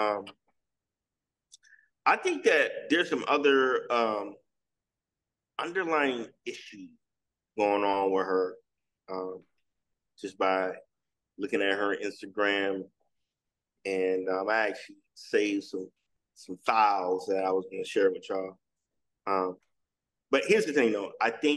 I think that there's some other underlying issues going on with her, just by looking at her Instagram, and I actually saved some files that I was going to share with y'all. But here's the thing, though. I think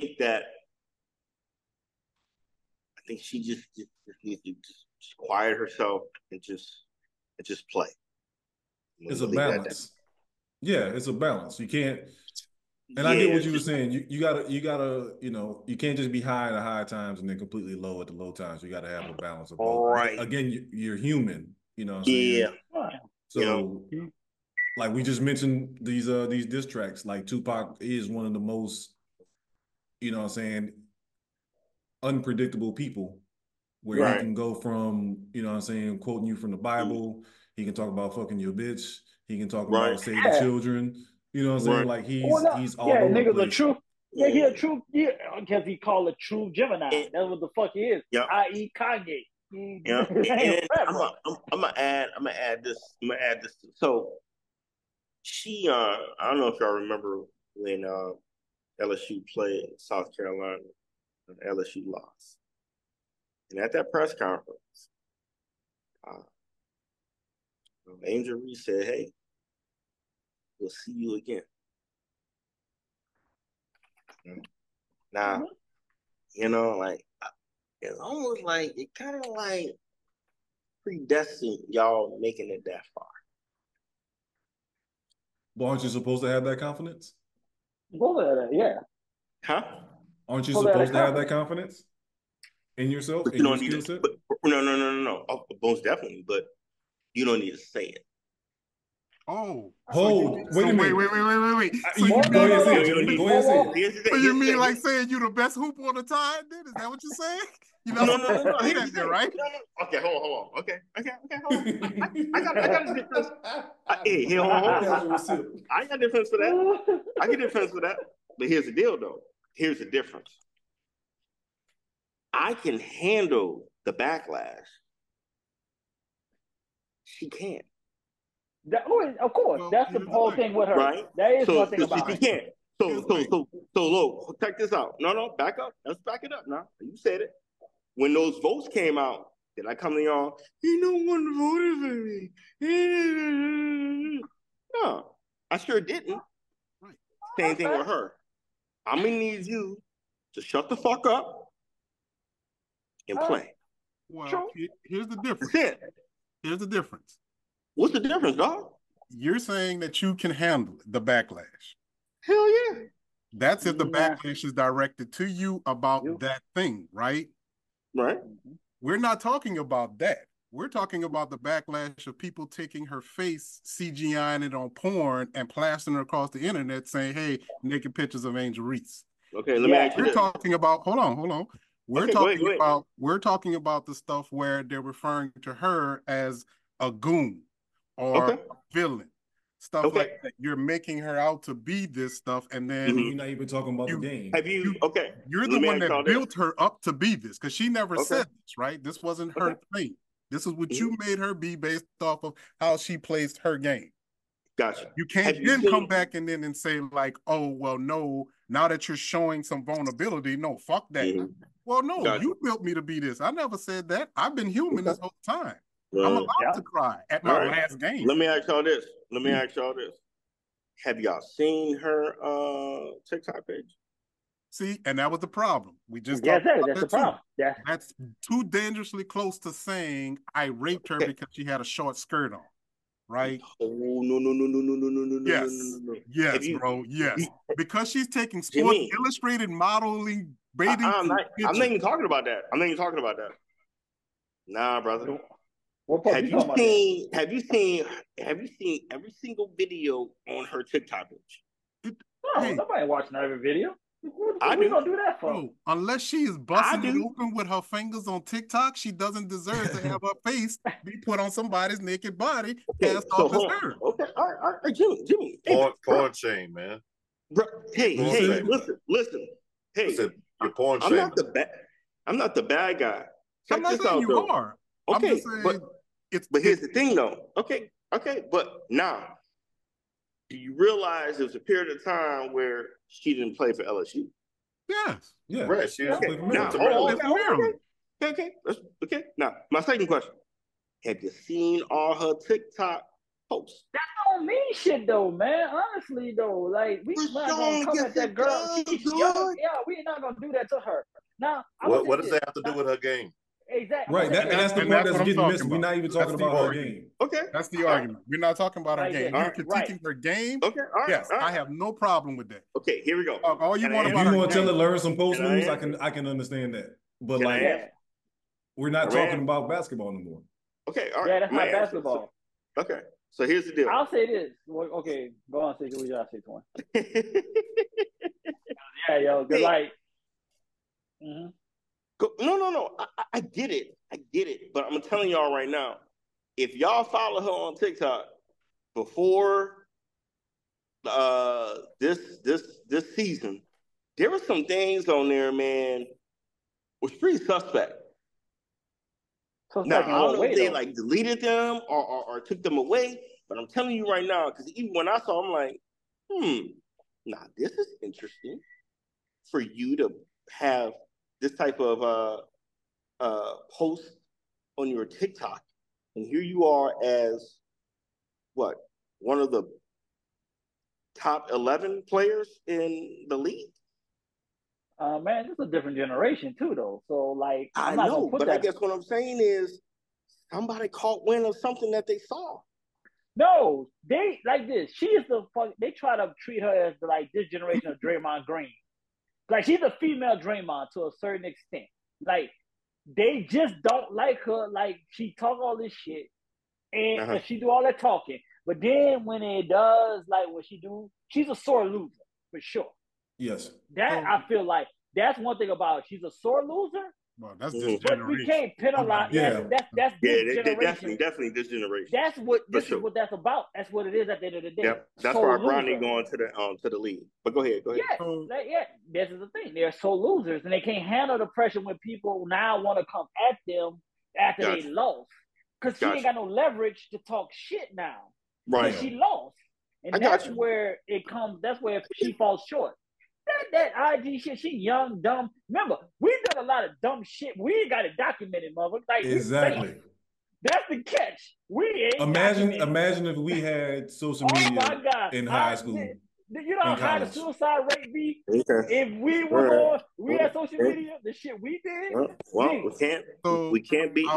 she just needs to just quiet herself and just play. It's a balance. Yeah, it's a balance. You can't. And I get what you were saying. You gotta, you can't just be high at the high times and then completely low at the low times. You gotta have a balance of both. Right. But again, you're human. You know what I'm saying? Yeah. So, like we just mentioned these diss tracks. Like Tupac is one of the most, you know what I'm saying, unpredictable people. Where he can go from, you know what I'm saying, quoting you from the Bible. He can talk about fucking your bitch. He can talk about saving children. You know what I'm saying? Like he's all over the place. Nigga's a true. Yeah, he a true. Yeah, because he called a true Gemini. That's what the fuck he is. Yeah. I.e. Kanye. I'm gonna add this. So she, I don't know if y'all remember when LSU played South Carolina and LSU lost. And at that press conference, Angel Reese said, "Hey, we'll see you again." Now, like it's almost like it kind of like predestined y'all making it that far. Well, aren't you supposed to have that confidence? Yeah. Huh? Aren't you supposed to have that confidence in yourself, in your skill set? No. Most definitely, but you don't need to say it. Oh, wait a minute. Wait. Go ahead and say it. So you mean like saying you the best hooper on the time? Then is that what you're saying? You know, no. Say that there, right? Okay, hold on. Okay, hold on. I got a defense. Hold on. I got defense for that. I get defense for that. But here's the deal, though. Here's the difference. I can handle the backlash. She can't. Of course, that's the whole thing with her. Right? That is one thing about she can't. So look, check this out. No, back up. Let's back it up now. You said it. When those votes came out, did I come to y'all? No one voted for me. No, I sure didn't. Right. Same thing with her. I'm gonna need you to shut the fuck up and play. Well, here's the difference. Here's the difference. What's the difference, dog? You're saying that you can handle the backlash. Hell yeah. That's if the backlash is directed to you about that thing, right? Right. We're not talking about that. We're talking about the backlash of people taking her face, CGIing it on porn, and plastering it across the internet saying, hey, naked pictures of Angel Reese. Okay, let me ask you We're talking about, hold on. We're talking about the stuff where they're referring to her as a goon or a villain. Stuff like that. You're making her out to be this stuff, and then you're not even talking about the game. You're the one that built her up to be this, because she never said this, right? This wasn't her thing. This is what you made her be based off of how she plays her game. Gotcha. You can't come back and say like, oh, well, no, now that you're showing some vulnerability, no, fuck that. Well, no, you built me to be this. I never said that. I've been human this whole time. I'm allowed to cry at my last game. Let me ask y'all this. Have y'all seen her TikTok page? See, and that was the problem. We just that's the problem. That's too dangerously close to saying I raped her because she had a short skirt on, right? Oh no. Yes, bro. Yes, because she's taking Sports Illustrated modeling bathing. I'm not even talking about that. Nah, brother. Have you seen every single video on her TikTok page? No, nobody watching every video. What I we gonna do that for? Bro, unless she is busting it open with her fingers on TikTok, she doesn't deserve to have her face be put on somebody's naked body cast off as her. Okay, all right, Jimmy. Porn shame, man. Bro, hey, listen. Hey, you're porn shame. I'm not the bad guy. I'm not saying you are. Okay, I'm just saying but here's the thing, though. Okay, but now, do you realize there was a period of time where she didn't play for LSU? Yes. Yeah. Right. She was Okay. Now, my second question: have you seen all her TikTok posts? That don't mean shit, though, man. Honestly, though, like we not gonna come at that girl. She's young. Yeah, we're not gonna do that to her. Now, what does that have to do with her game? exactly. Right. That's the part that's getting missed. We're not even talking about her game. Okay. That's the argument. We're not talking about her game. You're critiquing her game. Okay. All right. Yes, I have no problem with that. Okay, here we go. All you want If about you her want to tell her game. learn some post moves, I can understand that. But we're not talking about basketball anymore. Okay, all right. Yeah, that's not basketball. Okay, so here's the deal. I'll say this. Okay, go on, say what y'all say, Twan. Yeah, yo, good like. No. I get it. But I'm telling y'all right now, if y'all follow her on TikTok before this season, there were some things on there, man, was pretty suspect. Now, I don't know if they like deleted them or took them away, but I'm telling you right now, because even when I saw them, I'm like, this is interesting for you to have this type of post on your TikTok, and here you are as one of the top 11 players in the league. Man, this is a different generation too, though. So, like, I know, but I guess what I'm saying is somebody caught wind of something that they saw. No, they like this. She is the fuck. They try to treat her as like this generation of Draymond Green. Like, she's a female Draymond to a certain extent. Like, they just don't like her. Like, she talk all this shit and she do all that talking. But then when it does, like what she do, she's a sore loser for sure. Yes. That I feel like that's one thing about her. She's a sore loser. Well, that's this generation. But we can't penalize. Yeah. That's this generation. Definitely this generation. That's what this is what that's about. That's what it is at the end of the day. Yep. That's why Bronny going to the league. But go ahead. Yeah, this is the thing. They're so losers and they can't handle the pressure when people now want to come at them after they lost. Because she ain't got no leverage to talk shit now. Right. She lost. And that's where it comes, that's where she falls short. That IG shit, she young, dumb. Remember, we've done a lot of dumb shit. We ain't got it documented, mother. Like, exactly. That's the catch. We ain't imagine if we had social media in high school. You know how high the suicide rate be? Okay. If we were we had social media, the shit we did. Well, we can't be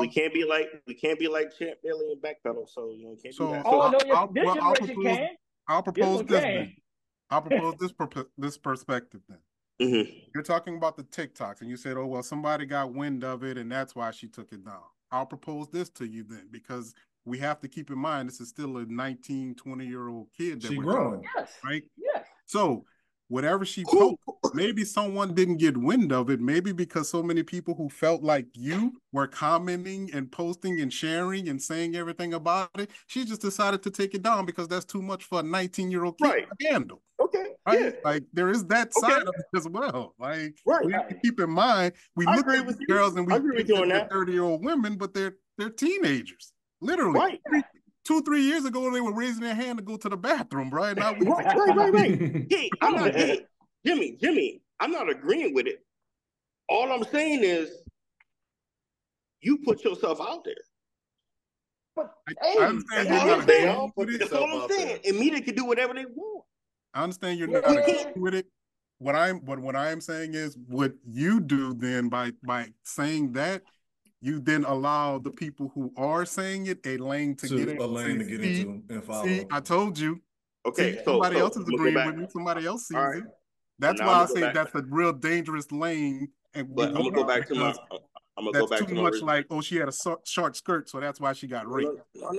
like Champ Bailey and Backpedal. So you know, can't do that. This generation can. I'll propose this then. I'll propose this perspective then. Mm-hmm. You're talking about the TikToks, and you said, "Oh well, somebody got wind of it, and that's why she took it down." I'll propose this to you then, because we have to keep in mind this is still a 19, 20-year-old kid that she's growing, right? Yes. So whatever she posted, maybe someone didn't get wind of it. Maybe because so many people who felt like you were commenting and posting and sharing and saying everything about it, she just decided to take it down because that's too much for a 19-year-old kid to handle. Okay. Right? Yeah. Like there is that side of it as well. Like we have to keep in mind, we look at these girls and we think they're 30-year-old women, but they're teenagers. Literally. Right. 2-3 years ago, they were raising their hand to go to the bathroom, right? Now right. Hey, I'm not Jimmy, I'm not agreeing with it. All I'm saying is you put yourself out there. But I understand that's all I'm saying. And media can do whatever they want. I understand you're not agreeing with it. What I am saying is what you do then by saying that, you then allow the people who are saying it a lane to get into and follow. See, I told you. Okay, see, somebody else is agreeing with me. Somebody else sees it. That's why I say that's a real dangerous lane. But I'm gonna go back to my. I'm gonna go back to too much like, oh, she had a short skirt, so that's why she got raped.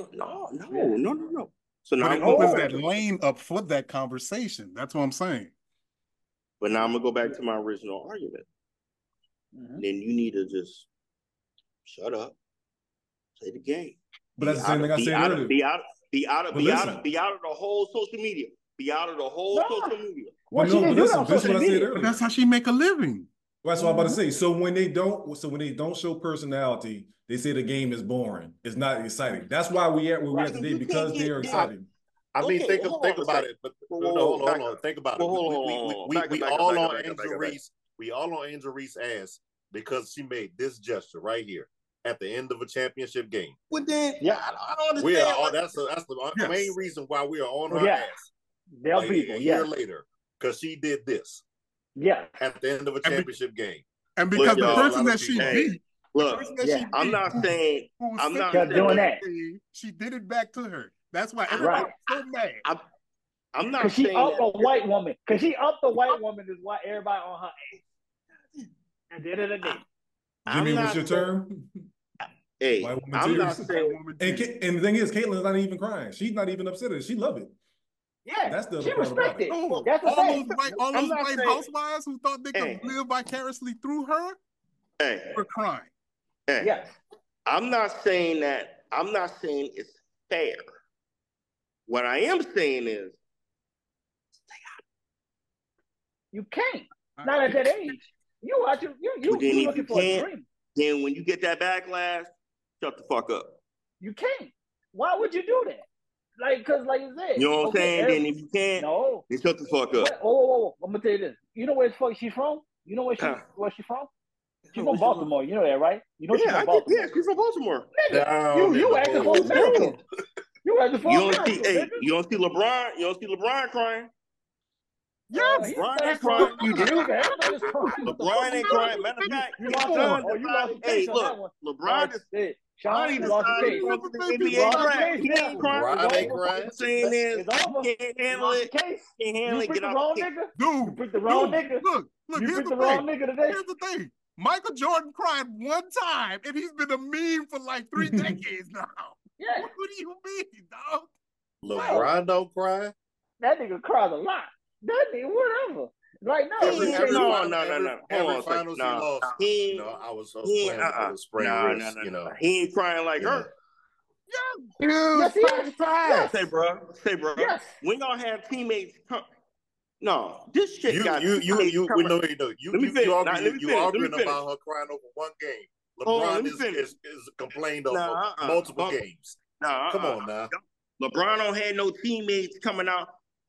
No. So now it opens that lane up for that conversation. That's what I'm saying. But now I'm gonna go back to my original argument. Mm-hmm. Then you need to just shut up, play the game. But that's the same thing I said earlier. Be out of the whole social media. Be out of the whole social media. Well, no, listen, this is what I said earlier. That's how she make a living. That's what I'm about to say. So when they don't show personality, they say the game is boring. It's not exciting. That's why we at where we are today, because they are exciting. I mean, think about it. But hold on. Think about it. We all on Angel Reese. We all on Angel Reese ass because she made this gesture right here at the end of a championship game. Well, then, I don't understand. That's the main reason why we are on her ass. They'll people. A year later, because she did this. Yeah. At the end of a championship game. And because the person that she beat, Look, I'm not saying doing that. She did it back to her. That's why Right. everybody's so mad. I'm not Because saying she upped a white woman. Because she upped a white woman is why everybody on her ass. At the end of the day. Jimmy, what's your term? Hey, White woman I'm not tears. saying. And the thing is, Caitlin's not even crying. She's not even upset. She love it. Yeah, that's the she part about respected. it. No, That's the all thing. those white housewives who thought they could live vicariously through her were crying. Hey, yes. I'm not saying that. I'm not saying it's fair. What I am saying is, you can't. Not at that age. You looking for a dream. Then when you get that backlash, shut the fuck up. You can't. Why would you do that? Because you said. You know what I'm saying? Then if you can't, then shut the fuck up. Whoa. I'm gonna tell you this. You know where the fuck she's from? You know where she's from? She's from Baltimore. You know that, right? You know she's from Baltimore. Yeah, she's from Baltimore. You acting for America. You acting for America. You don't see LeBron. You don't see LeBron crying. Yes, LeBron ain't crying. You do. LeBron ain't crying. Matter of fact, you lost the case on that one. LeBron is. Sean, you lost the case. He ain't crying. Saying is, he can't handle it. Can't handle it. Get out the nigga. Dude, you picked the wrong nigga. Look. You Here's picked the wrong nigga today. Here's the thing. Michael Jordan cried one time, and he's been a meme for like 3 decades now. Yeah. What do you mean, dog? LeBron don't cry. That nigga cries a lot. That nigga, whatever. Right now, no. Every finals he lost. I was playing for the spring race. He ain't crying like her. Yes, he is. Yes. Say, bro. Yes. When y'all have teammates come. No, this shit got you arguing about her crying over one game. LeBron is complained of multiple games. Come on now. LeBron don't have no teammates coming out.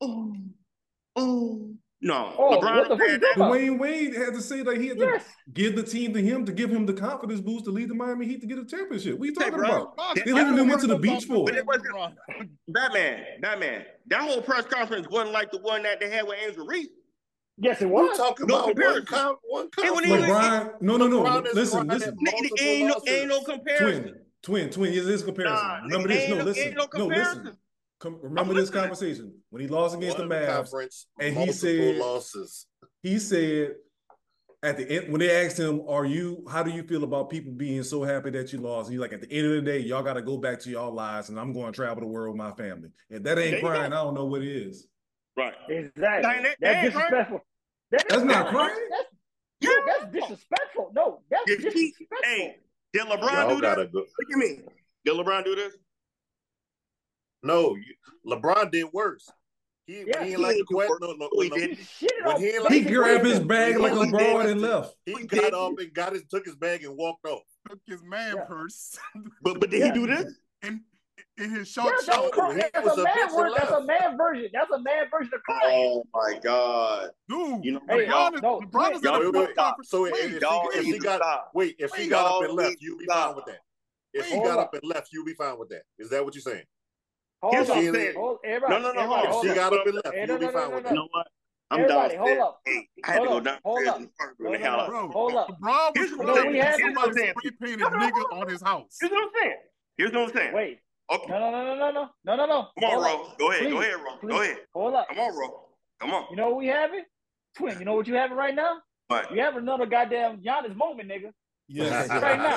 No, Dwayne Wade had to say that he had to give the team to him to give him the confidence boost to lead the Miami Heat to get a championship. What are you talking about? They literally went to the beach for it. Batman. That whole press conference wasn't like the one that they had with Angel Reese. Yes, it was. Talking about one LeBron. No. Listen. Ain't no comparison. Twin. Is this comparison? Remember this? No, listen. Listen. Remember this conversation when he lost against the Mavs, and he said at the end when they asked him, how do you feel about people being so happy that you lost? He's like, at the end of the day, y'all got to go back to y'all lives, and I'm going to travel the world with my family. If that ain't crying, I don't know what it is. Right. Exactly. That's disrespectful. That's not crying. That's disrespectful. No, that's disrespectful. Hey, did LeBron do that? Look at me. Did LeBron do this? No, LeBron did worse. He ain't like the question. No. He grabbed his bag like a broad and left. He got up and took his bag and walked off. Took his man purse. But did he do this? In his short that's a man version. That's a man version of crying. Oh my God, dude! LeBron is So if she got up and left, you'll be fine with that. If she got up and left, you'll be fine with that. Is that what you're saying? Here's what I'm saying. No. If she got up and left, you'll be fine with that. You know what? I'm downstairs. Hold up. Hey, I had to go downstairs and bring the hell out. Hold up. LeBron was spray painted nigga on his house. Here's what I'm saying. Wait. Okay. No. Come on, Ro. Go ahead, Ro. Go ahead. Hold up. Come on, Ro. Come on. You know what we having? Twin, you know what you having right now? What? You have another goddamn Giannis moment, nigga. Yes. Right now.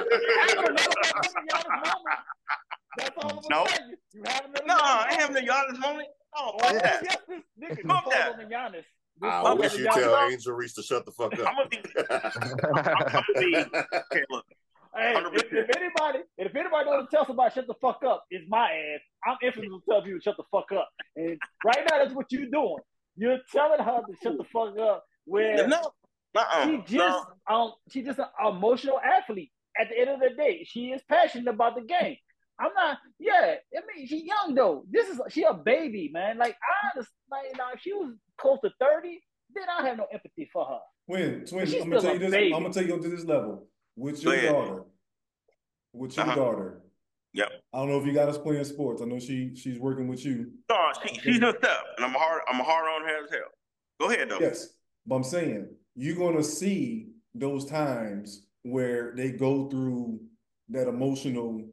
That's all I'm gonna tell you. You have another I ain't having a Giannis moment. Oh, fuck that. Fuck that. I wish you tell Angel Reese to shut the fuck up. I'm gonna be. Okay, look. Hey, if anybody going to tell somebody shut the fuck up, it's my ass. I'm infamous to tell people to shut the fuck up. And right now, that's what you're doing. You're telling her to shut the fuck up. Where she's just an emotional athlete. At the end of the day, she is passionate about the game. I'm not. Yeah, I mean, she's young though. She a baby, man. Like if she was close to 30, then I have no empathy for her. Twin, I'm gonna tell you this. I'm gonna take you to this level. With your daughter. Yep. I don't know if you got us playing sports. I know she's working with you. No, she's a step, and I'm hard on her as hell. Go ahead, though. Yes, but I'm saying you're gonna see those times where they go through that emotional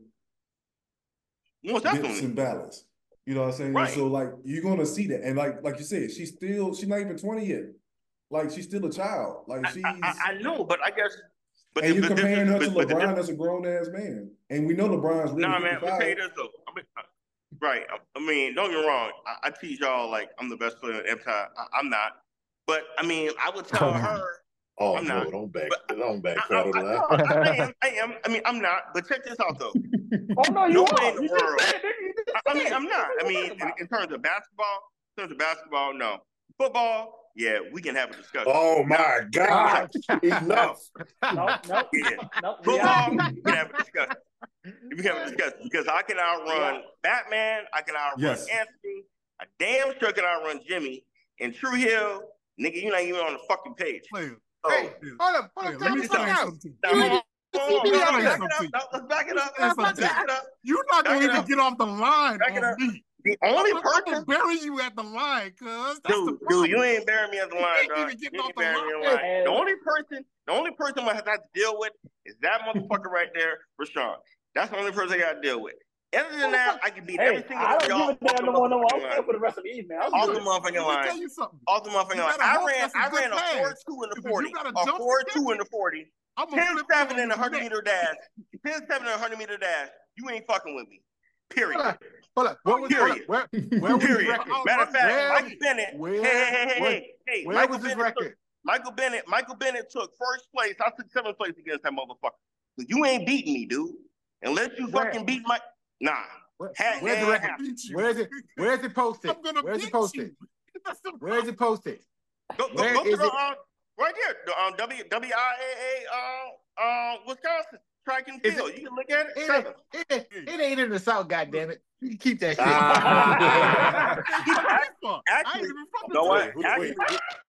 dips and valleys. You know what I'm saying? Right. So like you're gonna see that, and like you said, she's not even 20 yet. Like she's still a child. Like I know, but I guess. But and you're comparing her to LeBron as a grown ass man, and we know LeBron's really 55. Man. Let me tell you this though. Right. I mean, don't get me wrong. I tease y'all like I'm the best player in Empire. I'm not. But I mean, I would tell her. Oh, I'm no, not. don't back I am. I mean, I'm not. But check this out though. Oh no, you are. In the world. I mean, I'm not. I mean, in terms of basketball, no. Football, yeah, we can have a discussion. Oh my God! Enough. No. Football, we can have a discussion. We can have a discussion because I can outrun Batman. I can outrun Anthony. I damn sure can outrun Jimmy. And True Hill, nigga, you're not even on the fucking page. Hey, hold up. Let me tell you something. Let's back it up. You're not gonna even get off the line. Back it up. Me. The only I'm person gonna bury you at the line, cuz. Dude, you ain't burying me at the line, dog. You ain't burying me at the line. The only person I have to deal with is that motherfucker right there, Rashawn. That's the only person I gotta deal with. Other than that, I can beat every single one of y'all. I don't give a damn no more. I'm playing for the rest of the evening. Off the motherfucking line. Off the motherfucking line. I ran a 4.2 in the 40. A 4.2 in the 40. 10.7 in a 100-meter dash. 10.7 in a 100-meter dash. You ain't fucking with me. Period. Hold up. Period. Where Period. Matter of fact, Michael Bennett. Hey. Where was his record? Michael Bennett took first place. I took seventh place against that motherfucker. You ain't beating me, dude. Unless you fucking beat my. Nah. Where's the record? Where is it? Where's it posted? Where's it posted? Where is it posted? Go to the right here. The WIAA Wisconsin track and field. You can look at it. It ain't in the South, goddammit. You can keep that shit. Actually, you know what?